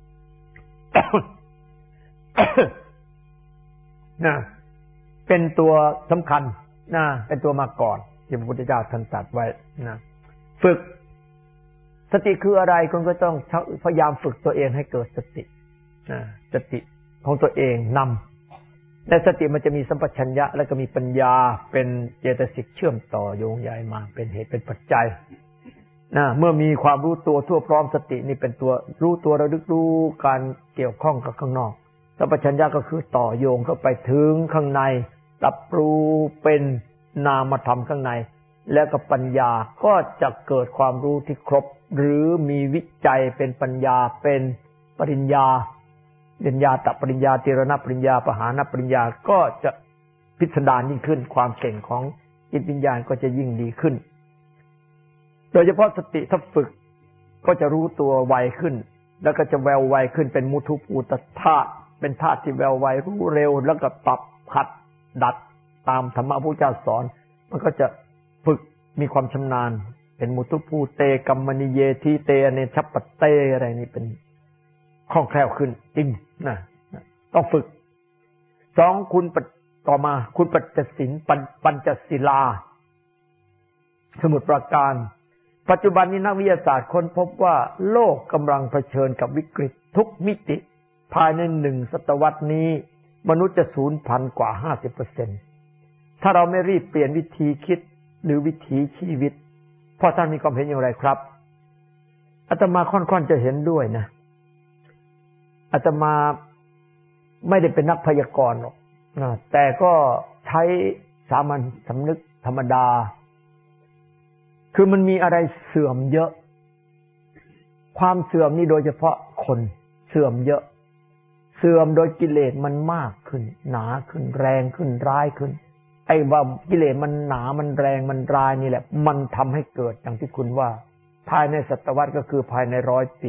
นะเป็นตัวสำคัญนะเป็นตัวมาก่อนที่พระพุทธเจ้าท่านตรัสไว้นะฝึกสติคืออะไรคุณก็ต้องพยายามฝึกตัวเองให้เกิดสตินะสติของตัวเองนำและสติมันจะมีสัมปชัญญะแล้วก็มีปัญญาเป็นเจตสิกเชื่อมต่อโยงใยมาเป็นเหตุเป็นปัจจัยนะเมื่อมีความรู้ตัวทั่วพร้อมสตินี่เป็นตัวรู้ตัวระลึกรู้การเกี่ยวข้องกับข้างนอกสัมปชัญญะก็คือต่อโยงเข้าไปถึงข้างในรับรู้เป็นนามธรรมข้างในแล้วก็ปัญญาก็จะเกิดความรู้ที่ครบหรือมีวิจัยเป็นปัญญาเป็นปริญญาปริญญาตปริญญาติรณปริญญาปหานปริญญาก็จะพิสดารยิ่งขึ้นความเก่งของจิตวิญญาณก็จะยิ่งดีขึ้นโดยเฉพาะสติถ้าฝึกก็จะรู้ตัวไวขึ้นแล้วก็จะแววไวขึ้นเป็นมุทุปูตธาตุเป็นธาตุที่แววไวรู้เร็วแล้วก็ปรับขัดดัดตามธรรมะพระพุทธเจ้าสอนมันก็จะฝึกมีความชำนาญเป็นมุทุภูเตกัมมณิเยทีเตเนชัปปเตอะไรนี่เป็นคล่องแคล่วขึ้นจริงนะต้องฝึกสองคุณต่อมาคุณปัจจสินปัญจศิลาสมุทรปราการปัจจุบันนี้นักวิทยาศาสตร์ค้นพบว่าโลกกำลังเผชิญกับวิกฤตทุกมิติภายในหนึ่งศตวรรษนี้มนุษย์จะสูญพันธุ์กว่า ห้าสิบเปอร์เซ็นต์ ถ้าเราไม่รีบเปลี่ยนวิธีคิดหรือวิถีชีวิตพ่อท่านมีความเห็นอย่างไรครับอาตมาค่อนข้างจะเห็นด้วยนะอาตมาไม่ได้เป็นนักพยากรณ์หรอกนะแต่ก็ใช้สามัญสำนึกธรรมดาคือมันมีอะไรเสื่อมเยอะความเสื่อมนี่โดยเฉพาะคนเสื่อมเยอะเสื่อมโดยกิเลสมันมากขึ้นหนาขึ้นแรงขึ้นร้ายขึ้นไอ้ว่ากิเลสมันหนามันแรงมันร้ายนี่แหละมันทำให้เกิดอย่างที่คุณว่าภายในศตวรรษก็คือภายในร้อยปี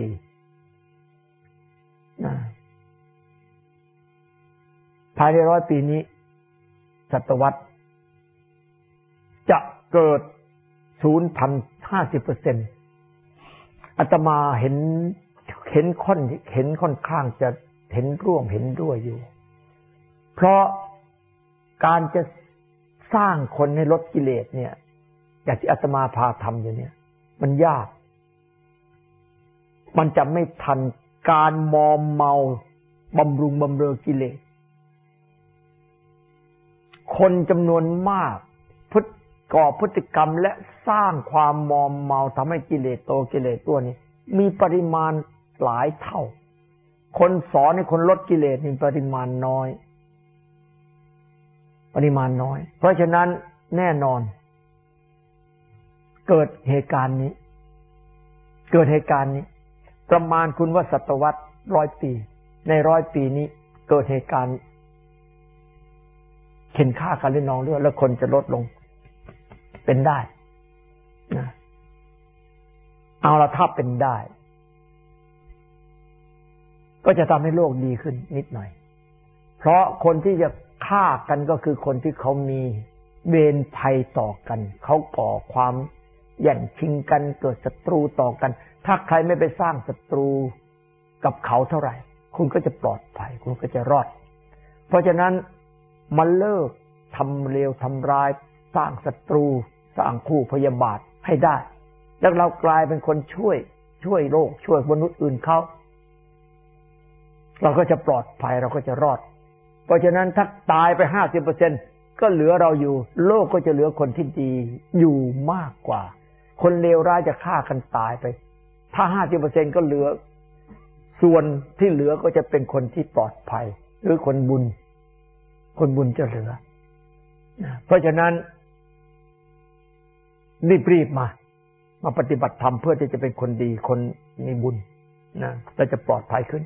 ภายในร้อยปีนี้ศตวรรษจะเกิดศูนย์พันห้าสิบเปอร์เซ็นต์อาตมาเห็นเห็นค่อนเห็นค่อนข้างจะเห็นร่วมเห็นด้วยอยู่เพราะการจะสร้างคนให้ลดกิเลสเนี่ยอย่างที่อาตมาพาทำอยู่เนี่ยมันยากมันจะไม่ทันการมอมเมาบำรุงบำเรอกิเลสคนจำนวนมากพฤติก่อพฤติกรรมและสร้างความมอมเมาทำให้กิเลสโตกิเลสตัวนี้มีปริมาณหลายเท่าคนสอนให้คนลดกิเลสมีปริมาณน้อยปริมาณน้อยเพราะฉะนั้นแน่นอนเกิดเหตุการณ์นี้เกิดเหตุการณ์นี้ประมาณคุณว่าศตวรรษร้อยปีในร้อยปีนี้เกิดเหตุการณ์เข็นฆ่ากันหรือนองเลือดแล้วคนจะลดลงเป็นได้นะเอาละถ้าเป็นได้ก็จะทำให้โลกดีขึ้นนิดหน่อยเพราะคนที่จะฆ่ากันก็คือคนที่เขามีเวรภัยต่อกันเขาก่อความแย่งชิงกันเกิดศัตรูต่อกันถ้าใครไม่ไปสร้างศัตรูกับเขาเท่าไหร่คุณก็จะปลอดภัยคุณก็จะรอดเพราะฉะนั้นมาเลิกทำเลวทำร้ายสร้างศัตรูสร้างคู่พยาบาทให้ได้แล้วเรากลายเป็นคนช่วยช่วยโลกช่วยมนุษย์อื่นเขาเราก็จะปลอดภัยเราก็จะรอดเพราะฉะนั้นถ้าตายไป ห้าสิบเปอร์เซ็นต์ ก็เหลือเราอยู่โลกก็จะเหลือคนที่ดีอยู่มากกว่าคนเลวร้ายจะฆ่ากันตายไปถ้า ห้าสิบเปอร์เซ็นต์ ก็เหลือส่วนที่เหลือก็จะเป็นคนที่ปลอดภัยหรือคนบุญคนบุญจะเหลือเพราะฉะนั้นรีบๆมามาปฏิบัติธรรมเพื่อที่จะเป็นคนดีคนมีบุญนะและจะปลอดภัยขึ้น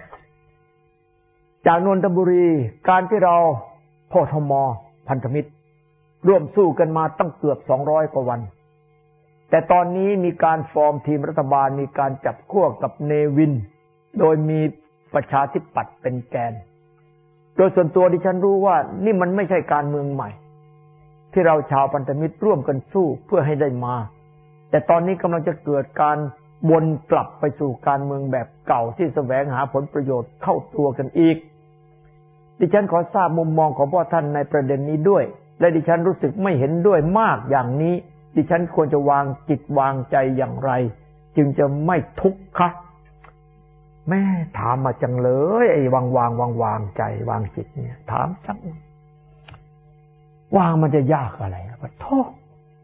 จากนนทบุรีการที่เราพทม.พันธมิตรร่วมสู้กันมาตั้งเกือบสองร้อยกว่าวันแต่ตอนนี้มีการฟอร์มทีมรัฐบาลมีการจับคั่วกับเนวินโดยมีประชาธิปัตย์เป็นแกนโดยส่วนตัวดิฉันรู้ว่านี่มันไม่ใช่การเมืองใหม่ที่เราชาวพันธมิตรร่วมกันสู้เพื่อให้ได้มาแต่ตอนนี้กำลังจะเกิดการวนกลับไปสู่การเมืองแบบเก่าที่แสวงหาผลประโยชน์เข้าตัวกันอีกดิฉันขอทราบมุมมองของพ่อท่านในประเด็นนี้ด้วยและดิฉันรู้สึกไม่เห็นด้วยมากอย่างนี้ดิฉันควรจะวางจิตวางใจอย่างไรจึงจะไม่ทุกข์คะแม่ถามมาจังเลยไอ้วางวางวางวางใจวางจิตเนี่ยถามจังวางมันจะยากอะไรปะโทษ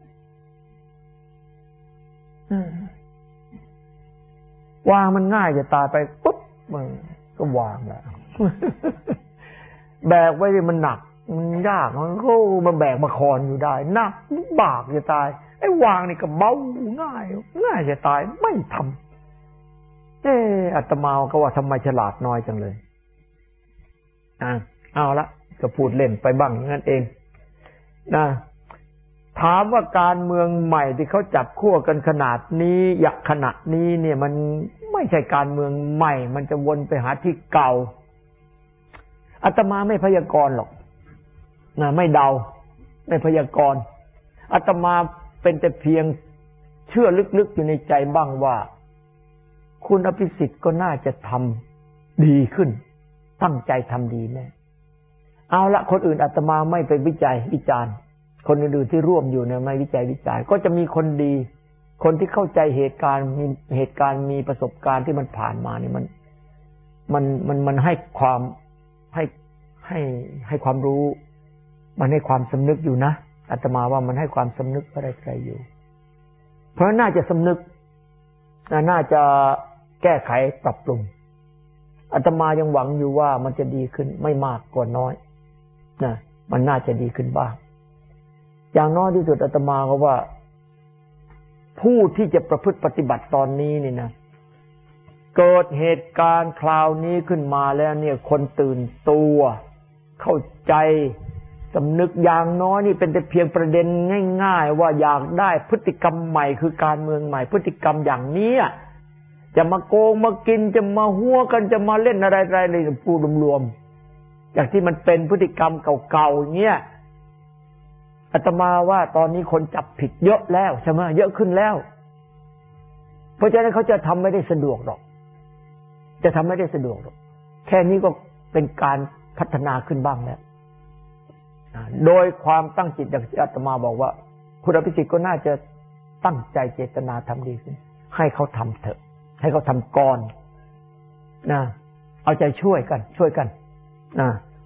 วางมันง่ายจะตายไปปุ๊บมันก็วางแล้วแบกไว้ที่มันหนักมันยากมันก็มาแบกมาคอนอยู่ได้หนักบากจะตายไอ้วางนี่ก็เบาง่ายง่ายจะตายไม่ทำเอออาตมาก็ว่าทำไมฉลาดน้อยจังเลยอ่ะเอาละก็พูดเล่นไปบ้างงั้นเองนะถามว่าการเมืองใหม่ที่เขาจับคั่วกันขนาดนี้อยากขนาดนี้เนี่ยมันไม่ใช่การเมืองใหม่มันจะวนไปหาที่เก่าอาตมาไม่พยากรณ์หรอกนะไม่เดาไม่พยากรณ์อาตมาเป็นแต่เพียงเชื่อลึกๆอยู่ในใจบ้างว่าคุณอภิสิทธิ์ก็น่าจะทำดีขึ้นตั้งใจทำดีแน่เอาละคนอื่นอาตมาไม่ไปวิจัยวิจารณ์คนอื่นๆที่ร่วมอยู่เนี่ยไม่วิจัยวิจารณ์ก็จะมีคนดีคนที่เข้าใจเหตุการณ์มีเหตุการณ์มีประสบการณ์ที่มันผ่านมานี่มันมันมันมันให้ความให้ให้ให้ความรู้มันให้ความสำนึกอยู่นะอาตมาว่ามันให้ความสำนึกอะไรๆอยู่เพราะน่าจะสำนึกน่าจะแก้ไขปรับปรุงอาตมายังหวังอยู่ว่ามันจะดีขึ้นไม่มากก็น้อยนะมันน่าจะดีขึ้นบ้างอย่างน้อยที่สุดอาตมาก็ว่าผู้ที่จะประพฤติปฏิบัติตอนนี้นี่นะเกิดเหตุการณ์คราวนี้ขึ้นมาแล้วเนี่ยคนตื่นตัวเข้าใจสำนึกอย่างน้อยนี่เป็นแต่เพียงประเด็นง่ายๆว่าอยากได้พฤติกรรมใหม่คือการเมืองใหม่พฤติกรรมอย่างนี้จะมาโกงมากินจะมาหัวกันจะมาเล่นอะไรๆเลยพูดรวมๆอย่างที่มันเป็นพฤติกรรมเก่าๆอย่างเงี้ยอาตมาว่าตอนนี้คนจับผิดเยอะแล้วใช่ไหมเยอะขึ้นแล้วเพราะฉะนั้นเขาจะทำไม่ได้สะดวกหรอกจะทำไม่ได้สะดวกหรอกแค่นี้ก็เป็นการพัฒนาขึ้นบ้างแล้วโดยความตั้งจิตอย่างที่อาตมาบอกว่าคุณอภิสิทธิ์ก็น่าจะตั้งใจเจตนาทำดีขึ้นให้เขาทำเถอะให้เขาทำก่อนนะเอาใจช่วยกันช่วยกันนะ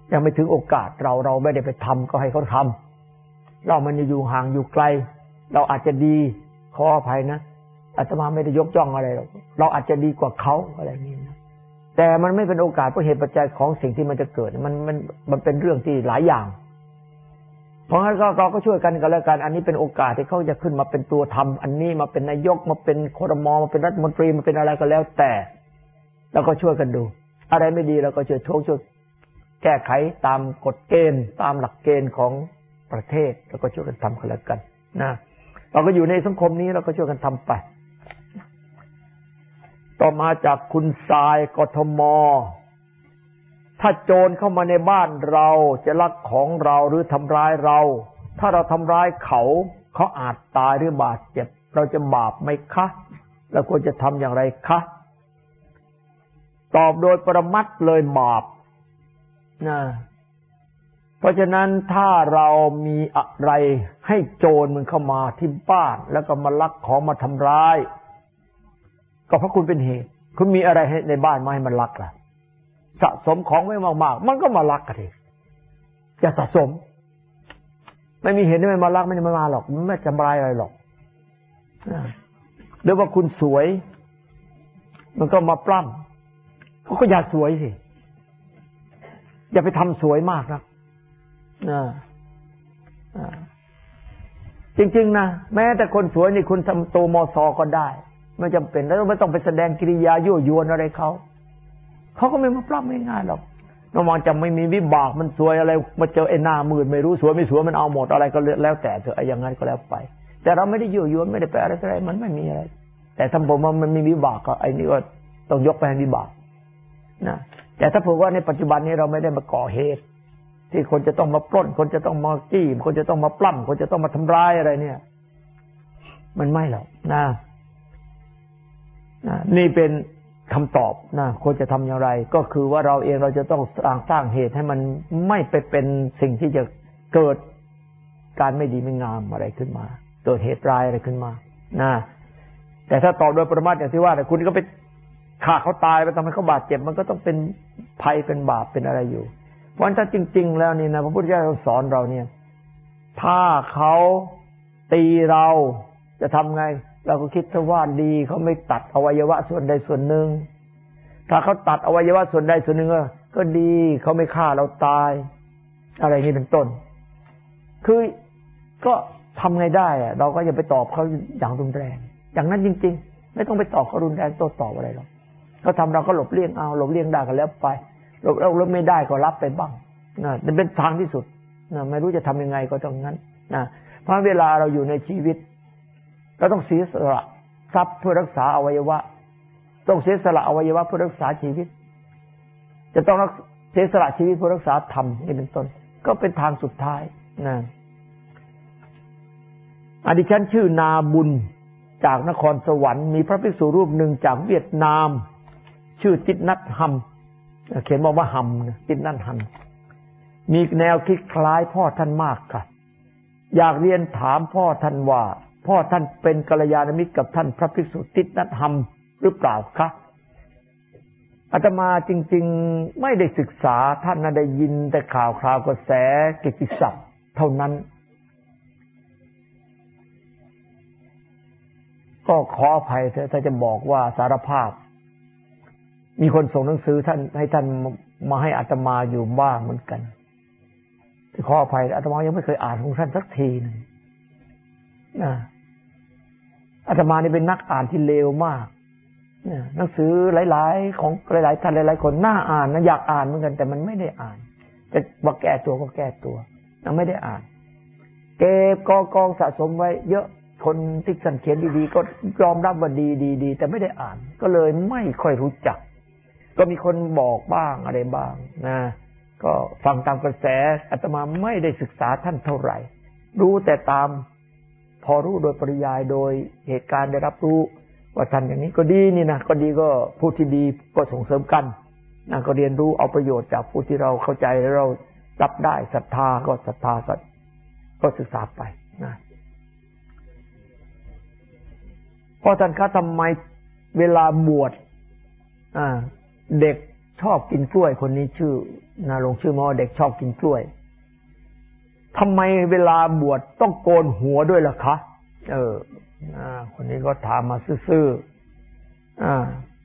ยังไม่ถึงโอกาสเราเราไม่ได้ไปทำก็ให้เขาทำเรามันอยู่ห่างอยู่ไกลเราอาจจะดีขออภัยนะอาตมาไม่ได้ยกย่องอะไรหรอกเราอาจจะดีกว่าเขาอะไรนี้นะแต่มันไม่เป็นโอกาสเพราะเหตุปัจจัยของสิ่งที่มันจะเกิดมันมันมันเป็นเรื่องที่หลายอย่างเพราะงั้นก็เราก็ช่วยกันกันแล้วกันอันนี้เป็นโอกาสที่เขาจะขึ้นมาเป็นตัวทำอันนี้มาเป็นนายกมาเป็นครม.มาเป็นรัฐมนตรีมาเป็นอะไรก็แล้วแต่เราก็ช่วยกันดูอะไรไม่ดีเราก็ช่วยโทษช่วยแก้ไขตามกฎเกณฑ์ตามหลักเกณฑ์ของประเทศแล้วก็ช่วยกันทำกันแล้วกันนะเราก็อยู่ในสังคมนี้เราก็ช่วยกันทำไปต่อมาจากคุณทรายกทม.ถ้าโจรเข้ามาในบ้านเราจะลักของเราหรือทำร้ายเราถ้าเราทำร้ายเขาเขาอาจตายหรือบาดเจ็บเราจะบาปไหมคะเราควรจะทำอย่างไรคะตอบโดยปรมัตถ์เลยบาปนะเพราะฉะนั้นถ้าเรามีอะไรให้โจรมันเข้ามาที่บ้านแล้วก็มาลักของมาทำร้ายก็เพราะคุณเป็นเหตุคุณมีอะไรให้ในบ้านมาให้มันลักล่ะสะสมของไว้มากๆมันก็มาลักกันทีอย่าสะสมไม่มีเหตุที่มันมาลักไม่ได้มาหรอกมันไม่ทำร้ายอะไรหรอกหรือว่าคุณสวยมันก็มาปล้ำเขาก็อยากสวยสิอย่าไปทำสวยมากนะจริงๆนะแม้แต่คนสวยนี่คุณทำโตมสก็ได้ไม่จำเป็นแล้วไม่ต้องไปแสดงกิริยายั่วยวนอะไรเขาเขาก็ไม่มาปล้ำง่ายๆหรอกน้องมองจะไม่มีวิบากมันสวยอะไรมาเจอไอ้หน้ามืดไม่รู้สวยไม่สวยมันเอาหมดอะไรก็แล้วแต่เถอะไอ้อย่างนั้นก็แล้วไปแต่เราไม่ได้ยั่วยวนไม่ได้ไปอะไรอะไรมันไม่มีอะไรแต่ถ้าผมว่ามันมีวิบากก็ไอ้นี่ก็ต้องยกไปให้วิบากนะแต่ถ้าผมว่าในปัจจุบันนี้เราไม่ได้มาก่อเหตุที่คนจะต้องมาปล้นคนจะต้องมาจี้คนจะต้องมาปล้ำคนจะต้องมาทำร้ายอะไรเนี่ยมันไม่หรอกนะนี่เป็นคำตอบนะควรจะทำอย่างไรก็คือว่าเราเองเราจะต้องสร้างสร้างเหตุให้มันไม่ไปเป็นสิ่งที่จะเกิดการไม่ดีไม่งามอะไรขึ้นมาเกิดเหตุร้ายอะไรขึ้นมานะแต่ถ้าตอบโดยปรมัตถ์อย่างที่ว่าแต่คุณก็ไปฆ่าเขาตายไปทำให้เขาบาดเจ็บมันก็ต้องเป็นภัยเป็นบาปเป็นอะไรอยู่เพราะฉะนั้นถ้าจริงๆแล้วนี่นะพระพุทธเจ้าสอนเราเนี่ยถ้าเขาตีเราจะทำไงเราก็คิดว่าดีเขาไม่ตัดอวัยวะส่วนใดส่วนหนึ่งถ้าเขาตัดอวัยวะส่วนใดส่วนหนึ่งก็ดีเขาไม่ฆ่าเราตายอะไรนี้เป็นต้นคือก็ทำไงได้อะเราก็อย่าไปตอบเขาอย่างรุนแรงอย่างนั้นจริงๆไม่ต้องไปตอบเขารุนแรงโต้ตอบอะไรหรอกเขาทำเราก็หลบเลี่ยงเอาหลบเลี่ยงได้ก็แล้วไปหลบแล้วไม่ได้ก็รับไปบ้างนะมันเป็นทางที่สุดนะไม่รู้จะทำยังไงก็ต้องงั้นนะเพราะเวลาเราอยู่ในชีวิตเราต้องเสียสละทรัพย์เพื่อรักษาอวัยวะต้องเสียสละอวัยวะเพื่อรักษาชีวิตจะต้องเสียสละชีวิตเพื่อรักษาธรรมนี่เป็นต้นก็เป็นทางสุดท้ายนะอดิฉันชื่อนาบุญจากนครสวรรค์มีพระภิกษุรูปหนึ่งจากเวียดนามชื่อติดนัทฮัมเขียนว่าฮัมติดนัทฮัมมีแนวคิดคล้ายพ่อท่านมากค่ะอยากเรียนถามพ่อท่านว่าพ่อท่านเป็นกัลยาณมิตรกับท่านพระภิกษุติดนัทฮัมหรือเปล่าคะอาตมาจริงๆไม่ได้ศึกษาท่านน่ะได้ยินแต่ข่าวคราวกระแสกิตติศัพท์เท่านั้นก็ขออภัยถ้าจะบอกว่าสารภาพมีคนส่งหนังสือท่านให้ท่านมาให้อาตมาอยู่บ้างเหมือนกันขออภัยอาตมายังไม่เคยอ่านของท่านสักทีนึงนะอาตมานี่เป็นนักอ่านที่เลวมากเนี่ยหนังสือหลายๆของหลายๆท่านหลายๆคนน่าอ่านนะอยากอ่านเหมือนกันแต่มันไม่ได้อ่านจะว่าแก้ตัวก็แก้ตัวยังไม่ได้อ่านเก็บกองกองสะสมไว้เยอะคนที่ท่านเขียนดีๆก็ยอมรับว่าดีๆแต่ไม่ได้อ่านก็เลยไม่ค่อยรู้จักก็มีคนบอกบ้างอะไรบ้างนะก็ฟังตามกระแสอาตมาไม่ได้ศึกษาท่านเท่าไหร่รู้แต่ตามพอรู้โดยปริยายโดยเหตุการณ์ได้รับรู้ว่าท่านอย่างนี้ก็ดีนี่นะก็ดีก็ผู้ที่ดีก็ส่งเสริมกันนะก็เรียนรู้เอาประโยชน์จากผู้ที่เราเข้าใจแล้วเรารับได้ศรัทธาก็ศรัทธาก็ก็ศึกษาไปนะเพราะท่านคะทำไมเวลาบวชอ่าเด็กชอบกินกล้วยคนนี้ชื่อนาลงชื่อมาว่าเด็กชอบกินกล้วยทำไมเวลาบวชต้องโกนหัวด้วยล่ะคะเอออ่าคนนี้ก็ถามมาซื่อๆอ่า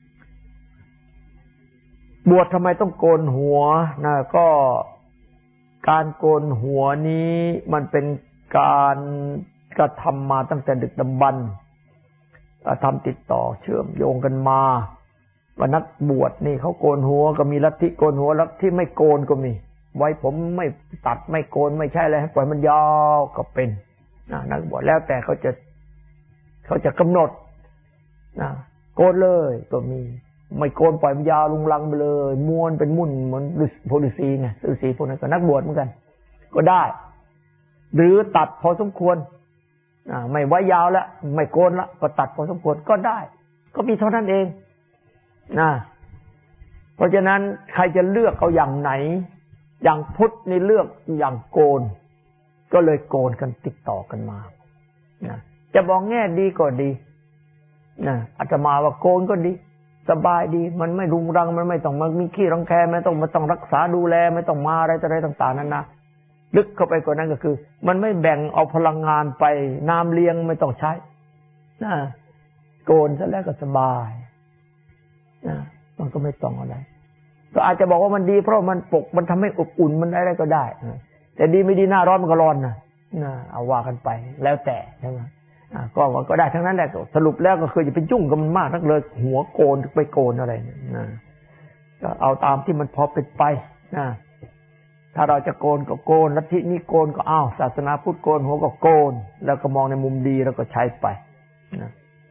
บวชทำไมต้องโกนหัวนะก็การโกนหัวนี้มันเป็นการกระทำมาตั้งแต่ดึกดำบรรพ์ทำติดต่อเชื่อมโยงกันมาว่านักบวชนี่เขาโกนหัวก็มีลัทธิโกนหัวลัทธิไม่โกนก็มีไว้ผมไม่ตัดไม่โกนไม่ใช่อะไรให้ปล่อยมันยาวก็เป็นนะนักบวชแล้วแต่เขาจะเขาจะกำหนดนะโกนเลยก็มีไม่โกนปล่อยมันยาวลุงลังไปเลยม้วนเป็นมุ่นเหมือนโพลิซีไงฤาษีพวกนั้นก็นักบวชเหมือนกันก็ได้หรือตัดพอสมควรอ่าไม่ไว้ยาวแล้วไม่โกนละก็ตัดพอสมควรก็ได้ก็มีเท่านั้นเองนะเพราะฉะนั้นใครจะเลือกเอาอย่างไหนอย่างพุทธนี่เลือกอย่างโกนก็เลยโกนกันติดต่อกันมานะจะบอกแง่ดีก็ดีนะอาตมาว่าโกนก็ดีสบายดีมันไม่รุงรังมันไม่ต้องมามีขี้รังแคไม่ต้องมาต้องรักษาดูแลไม่ต้องมาอะไรอะไรต่างๆนั่นนะลึกเข้าไปกว่านั้นก็คือมันไม่แบ่งเอาพลังงานไปน้ำเลี้ยงไม่ต้องใช้นะโกนซะแล้วก็สบายนะมันก็ไม่ต้องอะไรก็อาจจะบอกว่ามันดีเพราะมันปกมันทำให้อบอุ่นมันอะไรก็ได้แต่ดีไม่ดีหน้าร้อนมันก็ร้อนนะนะเอาว่ากันไปแล้วแต่ใช่ไหมก็ก็ได้ทั้งนั้นแหละสรุปแล้วก็คืออย่าไปยุ่งกับมันมากนักเลยหัวโกนไปโกนอะไรนะก็เอาตามที่มันพอเป็นไปนะถ้าเราจะโกนก็โกนลัทธินี้โกนก็อ้าวศาสนาพุทธโกนหัวก็โกนแล้วก็มองในมุมดีแล้วก็ใช้ไปนะ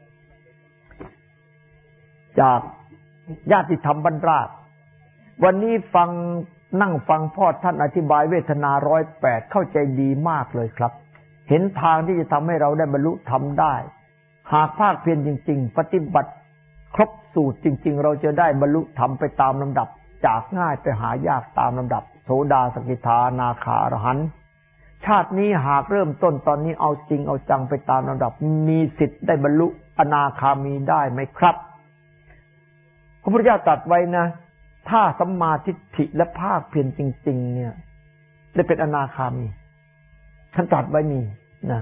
จากญาติธรรมบรรดาวันนี้ฟังนั่งฟังพ่อท่านอธิบายเวทนาร้อยแปดเข้าใจดีมากเลยครับเห็นทางที่จะทำให้เราได้บรรลุธรรมได้หากภาคเพียรจริงๆปฏิบัติครบสูตรจริงๆเราจะได้บรรลุธรรมไปตามลำดับจากง่ายไปหายากตามลำดับโสดาสกิทานาคาอรหันต์ชาตินี้หากเริ่มต้นตอนนี้เอาจริงเอาจังไปตามลำดับมีสิทธิ์ได้บรรลุอนาคามีได้ไหมครับพระพุทธเจ้าตรัสไว้นะถ้าสัมมาทิฏฐิและภาคเพียรจริงๆเนี่ยได้เป็นอนาคามีท่านตรัสไว้มีนะ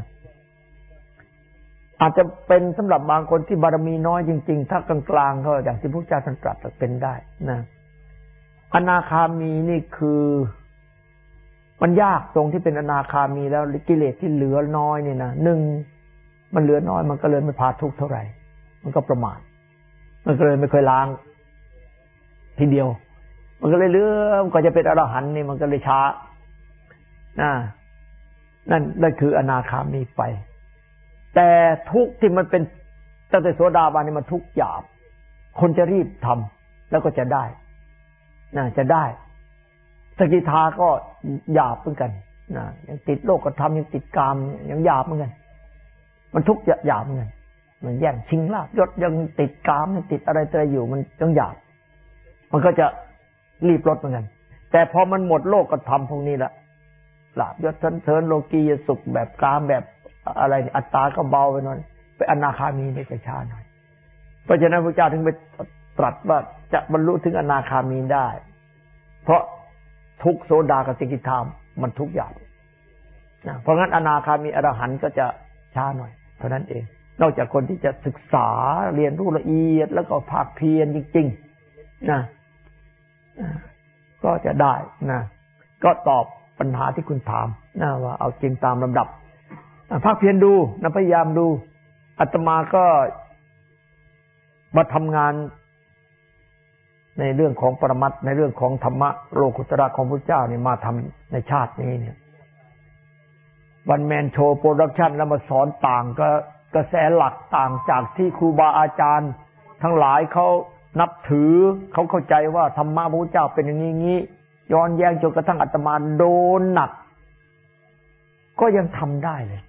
อาจจะเป็นสำหรับบางคนที่บารมีน้อยจริงๆถ้ากลางๆก็อย่างที่พระเจ้าท่านตรัสเป็นได้นะอนาคามีนี่คือมันยากตรงที่เป็นอนาคามีแล้วกิเลสที่เหลือน้อยนี่นะหนึ่งมันเหลือน้อยมันก็เลยไม่พาทุกข์เท่าไหร่มันก็ประมาทมันก็เลยไม่เคยล้างทีเดียวมันก็เลยเลื่อมก็จะเป็นอรหันต์นี่มันก็เลยช้านะนั่นนั่นคืออนาคามีไปแต่ทุกข์ที่มันเป็นตั้งแต่โสดาบันนี่มันทุกข์หยาบคนจะรีบทำแล้วก็จะได้นะจะได้สกิทาก็หยาบเหมือนกันนะยังติดโลกธรรมยังติดกามยังหยาบเหมือนกันมันทุกข์หยาบเหมือนกันมันแย่งชิงลาภยศยังติดกามยังติดอะไรตัวอยู่มันยังหยาบมันก็จะรีบลดเหมือนกันแต่พอมันหมดโลกธรรมพวกนี้ละลาภยศสรรเสริญโลกียสุขแบบกามแบบอะไรอัตตาก็เบาไปหน่อยไปอนาคามีนี่ก็ช้าหน่อยเพราะฉะนั้นพระเจ้าถึงไปตรัสว่าจะบรรลุถึงอนาคามีได้เพราะทุกโสดากับสกิทามันทุกอย่างนะเพราะงั้นอนาคามีอรหันต์ก็จะช้าหน่อยเท่านั้นเองนอกจากคนที่จะศึกษาเรียนรู้ละเอียดแล้วก็ภาคเพียรจริงๆนะก็จะได้นะก็ตอบปัญหาที่คุณถามนะว่าเอาจริงตามลำดับภาคเพียรดูนะพยายามดูอาตมาก็มาทำงานในเรื่องของปรมัตถ์ในเรื่องของธรรมะโลกุตระของพระเจ้านี่มาทำในชาตินี้เนี่ยวันแมนโชว์โปรดักชันแล้วมาสอนต่างก็กระแสหลักต่างจากที่ครูบาอาจารย์ทั้งหลายเขานับถือเขาเข้าใจว่าธรรมะพระพุทธเจ้าเป็นอย่างนี้ย้อนแย้งจนกระทั่งอาตมาโดนหนักก็ยังทำได้เลย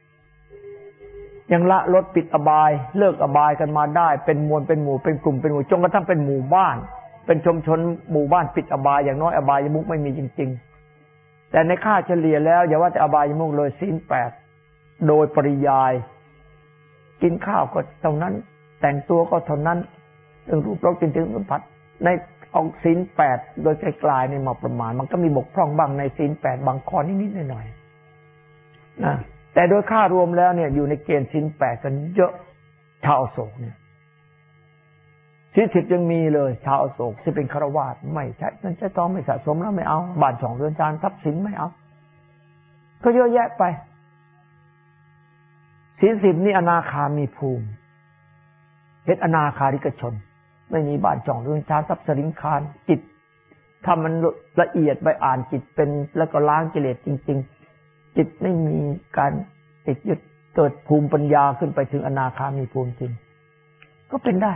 ยังละลดปิดอบายเลิกอบายกันมาได้เป็นมวลเป็นหมู่เป็นกลุ่มเป็นหมู่จนกระทั่งเป็นหมู่บ้านเป็นชุมชนหมู่บ้านปิดอบายอย่างน้อยอบายมุขไม่มีจริงๆแต่ในค่าเฉลี่ยแล้วอย่าว่าแต่อบายมุขเลยศีลแปดโดยปริยายกินข้าวก็เท่านั้นแต่งตัวก็เท่านั้นเรื่องรูปรสกลิ่นเสียงสัมผัสในเอาศีลแปดโดยไกลๆนี่มาประมาณมันก็มีบกพร่องบ้างในศีลแปดบางข้อนิดๆหน่อยๆนะแต่โดยค่ารวมแล้วเนี่ยอยู่ในเกณฑ์ศีลแปดกันเยอะชาวโศกเนี่ยศีลสิบยังมีเลยชาวโศกที่เป็นฆราวาสไม่ใช่นั่นใช่ต้องไม่สะสมแล้วไม่เอาบ้านสองเรือนจานทรัพย์สินไม่เอาก็เยอะแยะไปศีลสิบนี่อนาคามีภูมิเป็นอนาคาริกชนไม่มีบ้านจ่องเรือนชานทรัพย์สินคารจิตถ้ามันละเอียดไปอ่านจิตเป็นแล้วก็ล้างกิเลสจริงๆจิตไม่มีการติดยึดเกิดภูมิปัญญาขึ้นไปถึงอนาคามีภูมิจริงก็เป็นได้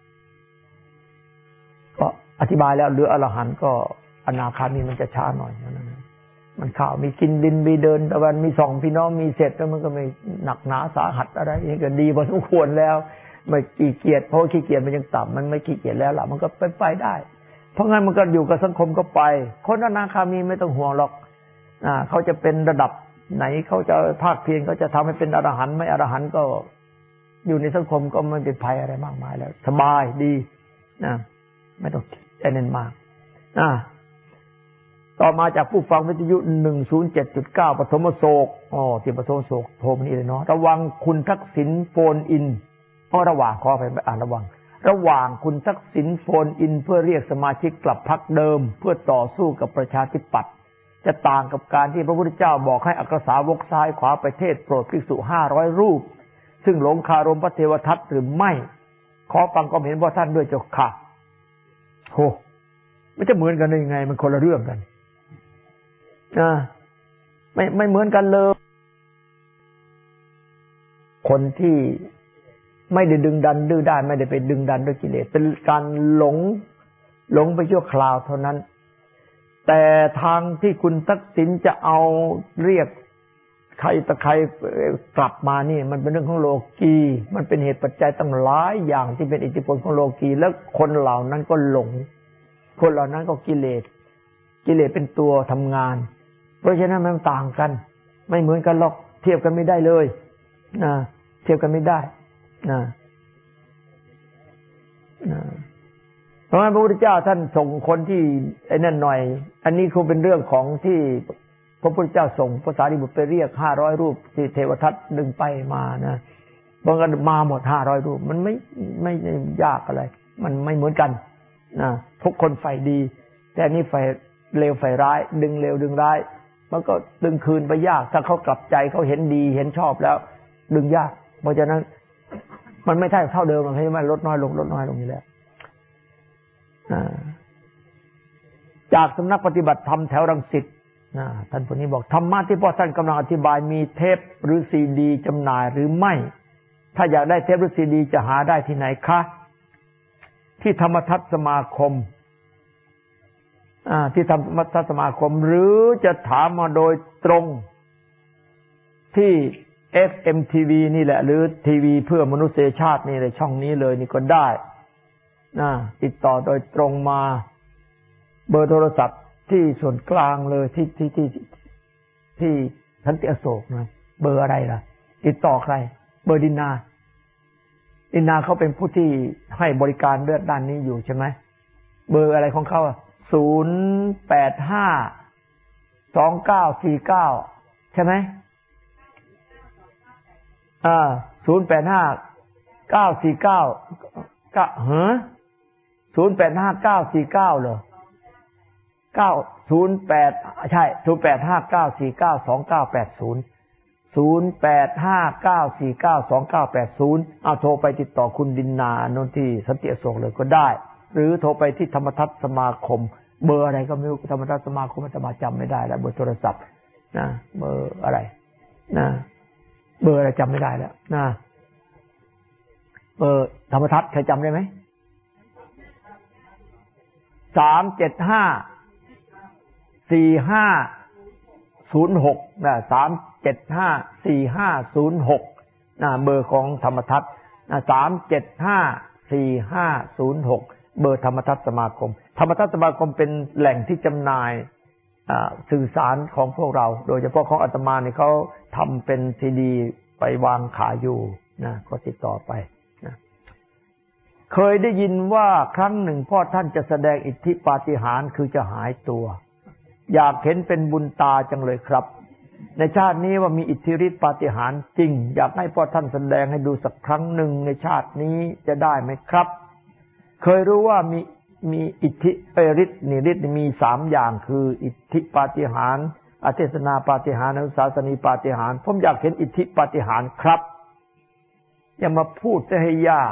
ก็อธิบายแล้วเหลืออรหันต์ก็อนาคามีมันจะช้าหน่อยนั้นมันข้าวมีกินดินมีเดินตะวันมีสองพี่น้องมีเสร็จแล้วมันก็ไม่หนักหนาสาหัสอะไรนี่ก็ดีพอสมควรแล้วไม่ขี้เกียจเพราะขี้เกียจมันยังต่ำมันไม่ขี้เกียจแล้วล่ะมันก็ไปไปได้เพราะงั้นมันก็อยู่กับสังคมก็ไปคนอนาคามีไม่ต้องห่วงหรอกอ่าเขาจะเป็นระดับไหนเขาจะภาคเพียรเขาจะทำให้เป็นอรหันต์ไม่อรหันต์ก็อยู่ในสังคมก็ไม่เป็นภัยอะไรมากมายแล้วสบายดีนะไม่ต้องใจเน้นมากอ่าต่อมาจากผู้ฟังวิทยุ หนึ่งศูนย์เจ็ดจุดเก้า ปฐมโศกอ๋อที่ปฐมโศกโทรมานี่เลยเนาะระวังคุณทักษิณโฟนอินอ๋อระหว่างขอไปอ่านระวังระหว่างคุณทักษิณโฟนอินเพื่อเรียกสมาชิกกลับพรรคเดิมเพื่อต่อสู้กับประชาธิปัตย์จะต่างกับการที่พระพุทธเจ้าบอกให้อักษาวกซ้ายขวาไปเทศโปรดภิกษุห้าร้อยรูปซึ่งหลงคารมพระเทวทัตหรือไม่ขอฟังความเห็นว่าท่านด้วยเจ้าค่ะโหมันจะเหมือนกันได้ยังไงมันคนละเรื่องกันอ่าไม่ไม่เหมือนกันเลยคนที่ไม่ได้ดึงดันดื้อด้านไม่ได้ไปดึงดันด้วยกิเลสเป็นการหลงหลงไปชั่วคราวเท่านั้นแต่ทางที่คุณทักษิณจะเอาเรียกใครตะใครกลับมานี่มันเป็นเรื่องของโลกีมันเป็นเหตุปัจจัยตั้งหลายอย่างที่เป็นอิทธิพลของโลกีแล้วคนเหล่านั้นก็หลงคนเหล่านั้นก็กิเลสกิเลสเป็นตัวทำงานเพราะฉะนั้นมันต่างกันไม่เหมือนกันหรอกเทียบกันไม่ได้เลยนะเทียบกันไม่ได้นะนะเพราะงั้นพระพุทธเจ้าท่านส่งคนที่ไอ้นั่นหน่อยอันนี้คงเป็นเรื่องของที่พระพุทธเจ้าส่งพระสารีบุตรไปเรียกห้าร้อยรูปที่เทวทัตดึงไปมานะบางคนมาหมดห้าร้อยรูปมันไม่ไม่ยากอะไรมันไม่เหมือนกันนะทุกคนฝ่ายดีแต่นี่ฝ่ายเลวฝ่ายร้ายดึงเลวดึงร้ายมันก็ดึงคืนไปยากถ้าเขากลับใจเขาเห็นดีเห็นชอบแล้วดึงยากเพราะฉะนั้นมันไม่เท่าเท่าเดิมมันให้มันลดน้อยลงลดน้อยลงอยู่แล้วจากสำนักปฏิบัติธรรมแถวรังสิตท่านผู้นี้บอกธรรมะที่พ่อท่านกำลังอธิบายมีเทปหรือซีดีจำหน่ายหรือไม่ถ้าอยากได้เทปหรือซีดีจะหาได้ที่ไหนคะที่ธรรมทัศน์สมาคมที่ธรรมทัศน์สมาคมหรือจะถามมาโดยตรงที่ เอฟ เอ็ม ที วี นี่แหละหรือทีวีเพื่อมนุษยชาตินี่เลยช่องนี้เลยนี่ก็ได้นะติดต่อโดยตรงมาเบอร์โทรศัพท์ที่ส่วนกลางเลยที่ที่ที่ที่สันติอโศกนะเบอร์อะไรล่ะติดต่อใครเบอร์ดินาดินาเขาเป็นผู้ที่ให้บริการเรื่องด้านนี้อยู่ใช่ไหมเบอร์อะไรของเขาศูนย์แปดห้าสองเก้าสี่เก้าใช่ไหมอ่าศูนย์แปดห้าเก้าสี่เก้าก็ฮะศูนย์แปดห้าเก้าสี่เก้าเหรอเก้าศูนย์แปดใช่ศูนย์แปดห้าเก้าสี่เก้าสองเก้าแปดศูนย์ศูนย์แปดห้าเก้าสี่เก้าสองเก้าแปดศูนย์เอาโทรไปติดต่อคุณดินนาโน่นที่สันติอโศกเลยก็ได้หรือโทรไปที่ธรรมทัศน์สมาคมเบอร์อะไรก็ไม่รู้ธรรมทัศน์สมาคมอาตมาจำไม่ได้แล้วเบอร์โทรศัพท์นะเบอร์อะไรนะเบอร์อะไรจำไม่ได้แล้วนะเบอร์ธรรมทัศน์ใครจำได้ไหมสามเจ็ดห้าสี่ห้าศูนย์หกนะสามเจ็ดห้าสี่ห้าศูนย์หกนะเบอร์ของธรรมทัศน์นะสามเจ็ดห้าสี่ห้าศูนย์หกเบอร์ธรรมทัศน์สมาคมธรรมทัศน์สมาคมเป็นแหล่งที่จำหน่ายสื่อสารของพวกเราโดยเฉพาะของอาตมาเนี่ยเขาทำเป็นซีดีไปวางขายอยู่นะก็ติดต่อไปนะเคยได้ยินว่าครั้งหนึ่งพ่อท่านจะแสดงอิทธิปาฏิหาริย์คือจะหายตัวอยากเห็นเป็นบุญตาจังเลยครับในชาตินี้ว่ามีอิทธิฤทธิปาฏิหาริย์จริงอยากให้พ่อท่านแสดงให้ดูสักครั้งหนึ่งในชาตินี้จะได้ไหมครับเคยรู้ว่ามีมีอิทธิเอฤทธิ์นี่ฤทธิ์มีสามอย่างคืออิทธิปาฏิหาริย์อเทศนาปาฏิหาริย์อนุสาสนีปาฏิหาริย์ผมอยากเห็นอิทธิปาฏิหาริย์ครับอย่ามาพูดให้ยาก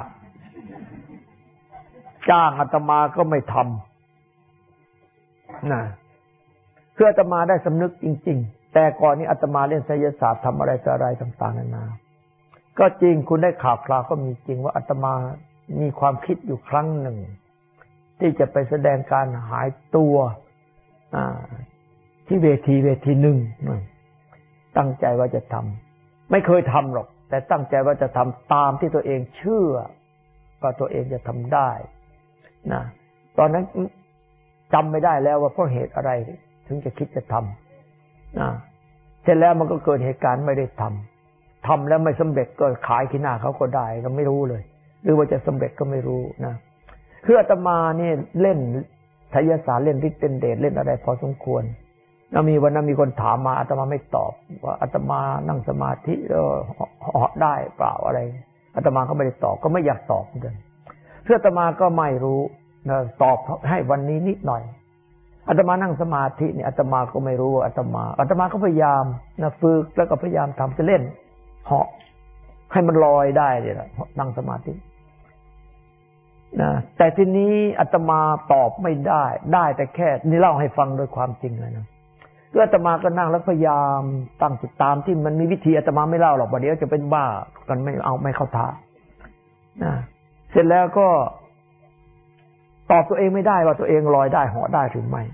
จ้างอาตมาก็ไม่ทำนะคืออาตมาได้สำนึกจริงๆแต่ก่อนนี้อาตมาเล่นไสยศาสตร์ทำอะไรต่ออะไรต่างๆนานาก็จริงคุณได้ข่าวคราวก็มีจริงว่าอาตมามีความคิดอยู่ครั้งหนึ่งที่จะไปแสดงการหายตัวที่เวทีเวทีหนึ่งตั้งใจว่าจะทำไม่เคยทำหรอกแต่ตั้งใจว่าจะทำตามที่ตัวเองเชื่อว่าตัวเองจะทำได้นะตอนนั้นจำไม่ได้แล้วว่าเพราะเหตุอะไรถึงจะคิดจะทำนะเสร็จแล้วมันก็เกิดเหตุการณ์ไม่ได้ทำทำแล้วไม่สำเร็จก็ขายขี้หน้าเขาก็ได้เราไม่รู้เลยหรือว่าจะสำเร็จก็ไม่รู้นะคืออาตมานี่เล่นไสยศาสตร์เล่นฤทธิ์เป็นเดชเล่นอะไรพอสมควรแล้วมีวันนั้นมีคนถามมาอาตมาไม่ตอบว่าอาตมานั่งสมาธิแล้วเหาะได้เปล่าอะไรอาตมาก็ไม่ได้ตอบก็ไม่อยากตอบเหมือนกันเพื่ออาตมาก็ไม่รู้นะตอบให้วันนี้นิดหน่อยอาตมานั่งสมาธิเนี่ยอาตมาก็ไม่รู้อาตมาอาตมาก็พยายามนะฝึกแล้วก็พยายามทำจะเล่นเหาะให้มันลอยได้เนี่ยแหละนั่งสมาธินะแต่ทีนี้อาตมาตอบไม่ได้ได้แต่แค่นี่เล่าให้ฟังโดยความจริงเลยนะคืออาตมาก็นั่งแล้วพยายามตั้งจิตตามที่มันมีวิธีอาตมาไม่เล่าหรอกว่าเดี๋ยวจะเป็นบ้ากันไม่เอาไม่เข้าท่านะเสร็จแล้วก็ตอบตัวเองไม่ได้ว่าตัวเองลอยได้เหาะได้หรือไม่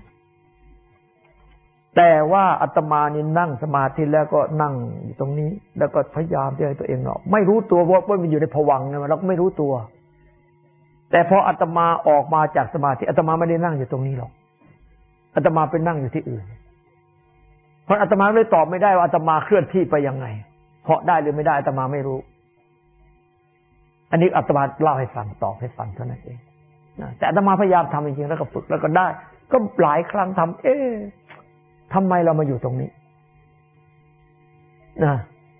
แต่ว่าอาตมานี่นั่งสมาธิแล้วก็นั่งอยู่ตรงนี้แล้วก็พยายามที่ให้ตัวเองเนาะไม่รู้ตัวว่ามันอยู่ในภวังค์นะเราก็ไม่รู้ตัวแต่พออาตมาออกมาจากสมาธิอาตมาไม่ได้นั่งอยู่ตรงนี้หรอกอาตมาไปนั่งอยู่ที่อื่นเพราะอาตมาเลยตอบไม่ได้ว่าอาตมาเคลื่อนที่ไปยังไงเหาะได้หรือไม่ได้อาตมาไม่รู้อันนี้อาตมาเล่าให้ฟังตอบให้ฟังเท่านั้นเองแต่อาตมาพยายามทำจริงๆแล้วก็ฝึกแล้วก็ได้ก็หลายครั้งทำเอ๊ะทำไมเรามาอยู่ตรงนี้นะ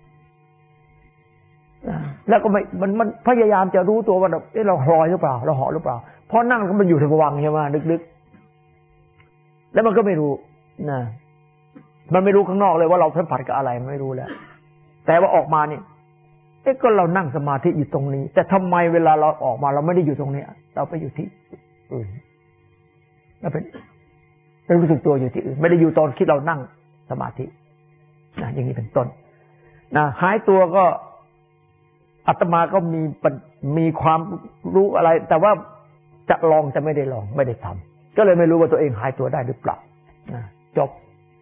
แล้วก็ไม่มันมันพยายามจะรู้ตัวว่าเอ๊ะเราลอยหรือเปล่าเราเหาะหรือเปล่าเพราะนั่งก็มันอยู่ในภวังค์ใช่ไหมลึกๆแล้วมันก็ไม่รู้นะมันไม่รู้ข้างนอกเลยว่าเราสัมผัสกับอะไรไม่รู้แล้วแต่ว่าออกมานี่เอ๊ะก็เรานั่งสมาธิอยู่ตรงนี้แต่ทำไมเวลาเราออกมาเราไม่ได้อยู่ตรงนี้เราไปอยู่ที่อื่นเราเป็นเรารู้สึกตัวอยู่ที่อื่นไม่ได้อยู่ตอนที่เรานั่งสมาธินะอย่างนี้เป็นต้นนะหายตัวก็อาตมาก็มีมีความรู้อะไรแต่ว่าจะลองจะไม่ได้ลองไม่ได้ทำก็เลยไม่รู้ว่าตัวเองหายตัวได้หรือเปล่านะจบ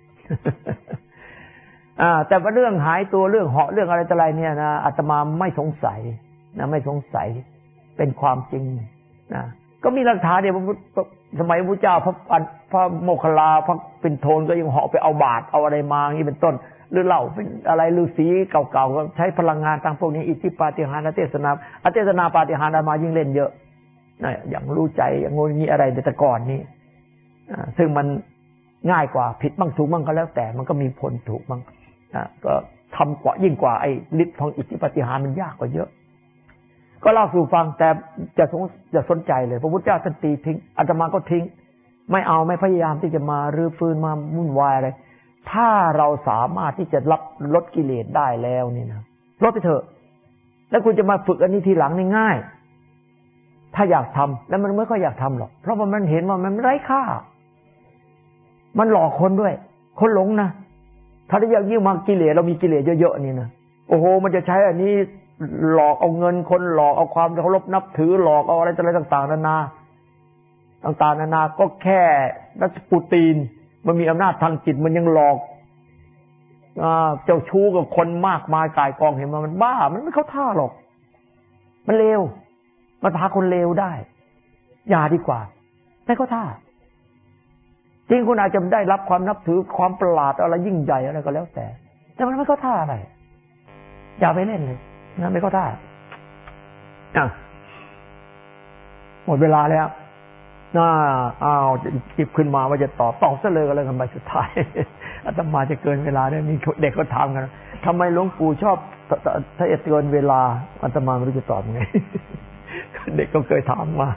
อ่าแต่ว่าเรื่องหายตัวเรื่องเหาะเรื่องอะไรต่ออะไรเนี่ยนะอาตมาไม่สงสัยนะไม่สงสัยเป็นความจริงนะก็มีหลักฐานเนี่ยสมัยพระเจ้าพระพระโมคคัลลาพระปิ่นโทนก็ยังเหาะไปเอาบาตรเอาอะไรมาอย่างนี้เป็นต้นหรือเหล่าเป็นอะไรฤาษีเก่าๆก็ใช้พลังงานทางพวกนี้อิทธิปาฏิหาริย์เทศนาอเทศนาปาฏิหาริย์มายิ่งเล่นเยอะนะอย่างรู้ใจอย่างงูงี้อะไรแต่ก่อนนี้ซึ่งมันง่ายกว่าผิดบ้างถูกบ้างก็แล้วแต่มันก็มีผลถูกบ้างก็ทำกว่ายิ่งกว่าไอ้ฤทธิ์ของอิทธิปาฏิหาริย์มันยากกว่าเยอะก็เล่าสู่ฟังแต่จะสนจะสนใจเลยพระพุทธเจ้าท่านตีทิ้งอาตมาก็ทิ้งไม่เอาไม่พยายามที่จะมารื้อฟื้นมาวุ่นวายอะไรถ้าเราสามารถที่จะรับลดกิเลสได้แล้วนี่นะลดไปเถอะแล้วคุณจะมาฝึกอันนี้ทีหลังนี่ง่ายถ้าอยากทำแล้วมันไม่ค่อยอยากทำหรอกเพราะว่ามันเห็นว่ามันไร้ค่ามันหลอกคนด้วยคนหลงนะถ้าได้ยิ่งมากิเลสเรามีกิเลสเยอะๆนี่นะโอ้โหมันจะใช้อันนี้หลอกเอาเงินคนหลอกเอาความเคารพนับถือหลอกเอาอะไรต่างๆนานาต่างๆนานาก็แค่รัสปูตินมันมีอำนาจทางจิตมันยังหลอกเจ้าชู้กับคนมากมายกายกองเห็นมันมันบ้ามันไม่เข้าท่าหรอกมันเลวมันพาคนเลวได้อย่าดีกว่าไม่เข้าท่าจริงคุณอาจจะได้รับความนับถือความประหลาดอะไรยิ่งใหญ่อะไรก็แล้วแต่แต่มันไม่เข้าท่าอะไรอย่าไปเล่นเลยนะไม่เข้าท่าอ่ะหมดเวลาแล้วน่าอ้าวจิบขึ้นมาว่าจะตอบตอบซะเลยก็แล้วกันไปสุดท้ายอาตมาจะเกินเวลาได้มีเด็กก็ถามกันทำไมหลวงปู่ชอบถ้าเกินเวลาอาตมาไม่รู้จะตอบไงเด็กก็เคยถามมา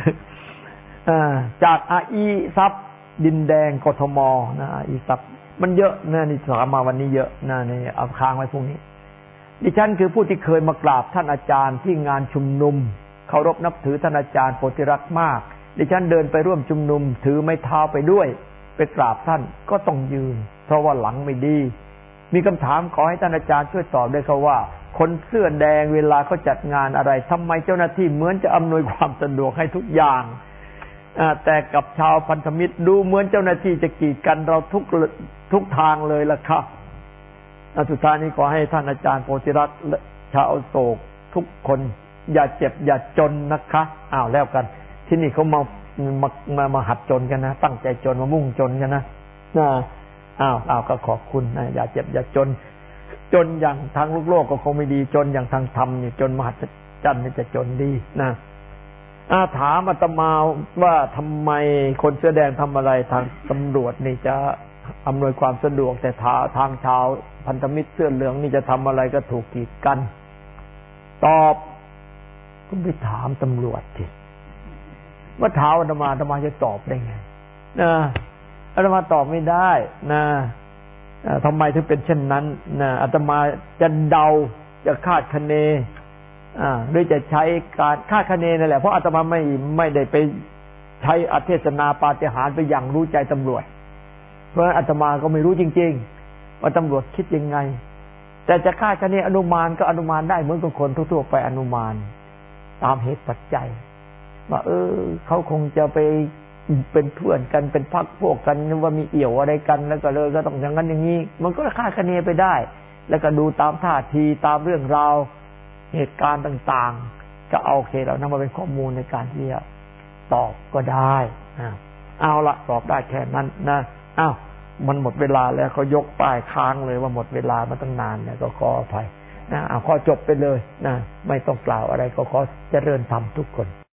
จากอาอีซับดินแดงกทมนะอาอีซับมันเยอะนะนี่ถามมาวันนี้เยอะนะนี่เอาค้างไว้พรุ่งนี้ดิฉันคือผู้ที่เคยมากราบท่านอาจารย์ที่งานชุมนุมเคารพนับถือท่านอาจารย์โพธิรักษ์มากดิฉันเดินไปร่วมชุมนุมถือไม้เท้าไปด้วยไปกราบท่านก็ต้องยืนเพราะว่าหลังไม่ดีมีคำถามขอให้ท่านอาจารย์ช่วยตอบด้วยครับว่าคนเสื้อแดงเวลาเขาจัดงานอะไรทำไมเจ้าหน้าที่เหมือนจะอำนวยความสะดวกให้ทุกอย่างแต่กับชาวพันธมิตรดูเหมือนเจ้าหน้าที่จะกีดกันเราทุกทุกทางเลยล่ะครับสุดท้ายนี้ขอให้ท่านอาจารย์โพธิรัตน์และชาวโศกทุกคนอย่าเจ็บอย่าจนนะคะอ้าวแล้วกันที่นี่เขามามามามาหัดจนกันนะตั้งใจจนมามุ่งจนกันนะนะอ้าวอ้าวก็ขอบคุณนะอย่าเจ็บอย่าจนจนอย่างทางโลกโลกก็คงไม่ดีจนอย่างทางธรรมนี่จนมหัศจรรย์นี่จะจนดีนะอาถามอาตมาว่าทำไมคนเสื้อแดงทำอะไรทางตำรวจนี่จะอำนวยความสะดวกแต่ทางทางชาวพันธมิตรเสื้อเหลืองนี่จะทำอะไรก็ถูกกีดกันตอบก็ไปถามตำรวจสิว่าถามอาตมาอาตมาจะตอบได้ไงนะอาตมาตอบไม่ได้นะทำไมถึงเป็นเช่นนั้นนะอาตมาจะเดาจะคาดคะเนอ่าหรือจะใช้การคาดคะเนนั่นแหละเพราะอาตมาไม่ไม่ได้ไปใช้อเทศนาปาฏิหาริย์ไปอย่างรู้ใจตำรวจเพราะอาตมาก็ไม่รู้จริงๆว่าตำรวจคิดยังไงแต่จะคาดคะเนอนุมานก็อนุมานได้เหมือนกับคนทั่วๆไปอนุมานตามเหตุปัจจัยว่าเออเขาคงจะไปเป็นเพื่อนกันเป็นพรรคพวกกันว่ามีเอี่ยวอะไรกันแล้วก็เลยก็ต้องอย่างนั้นอย่างนี้มันก็คาดคะเนไปได้แล้วก็ดูตามท่าทีตามเรื่องราวเหตุการณ์ต่างๆก็เอาโอเคเรานำมาเป็นข้อมูลในการที่จะตอบก็ได้เอาละตอบได้แค่นั้นนะอ้าวมันหมดเวลาแล้วเขายกป้ายค้างเลยว่าหมดเวลามาตั้งนานเนี่ยก็ขออภัยนะเอาข้อจบไปเลยนะไม่ต้องกล่าวอะไรก็ขอเจริญธรรมทุกคน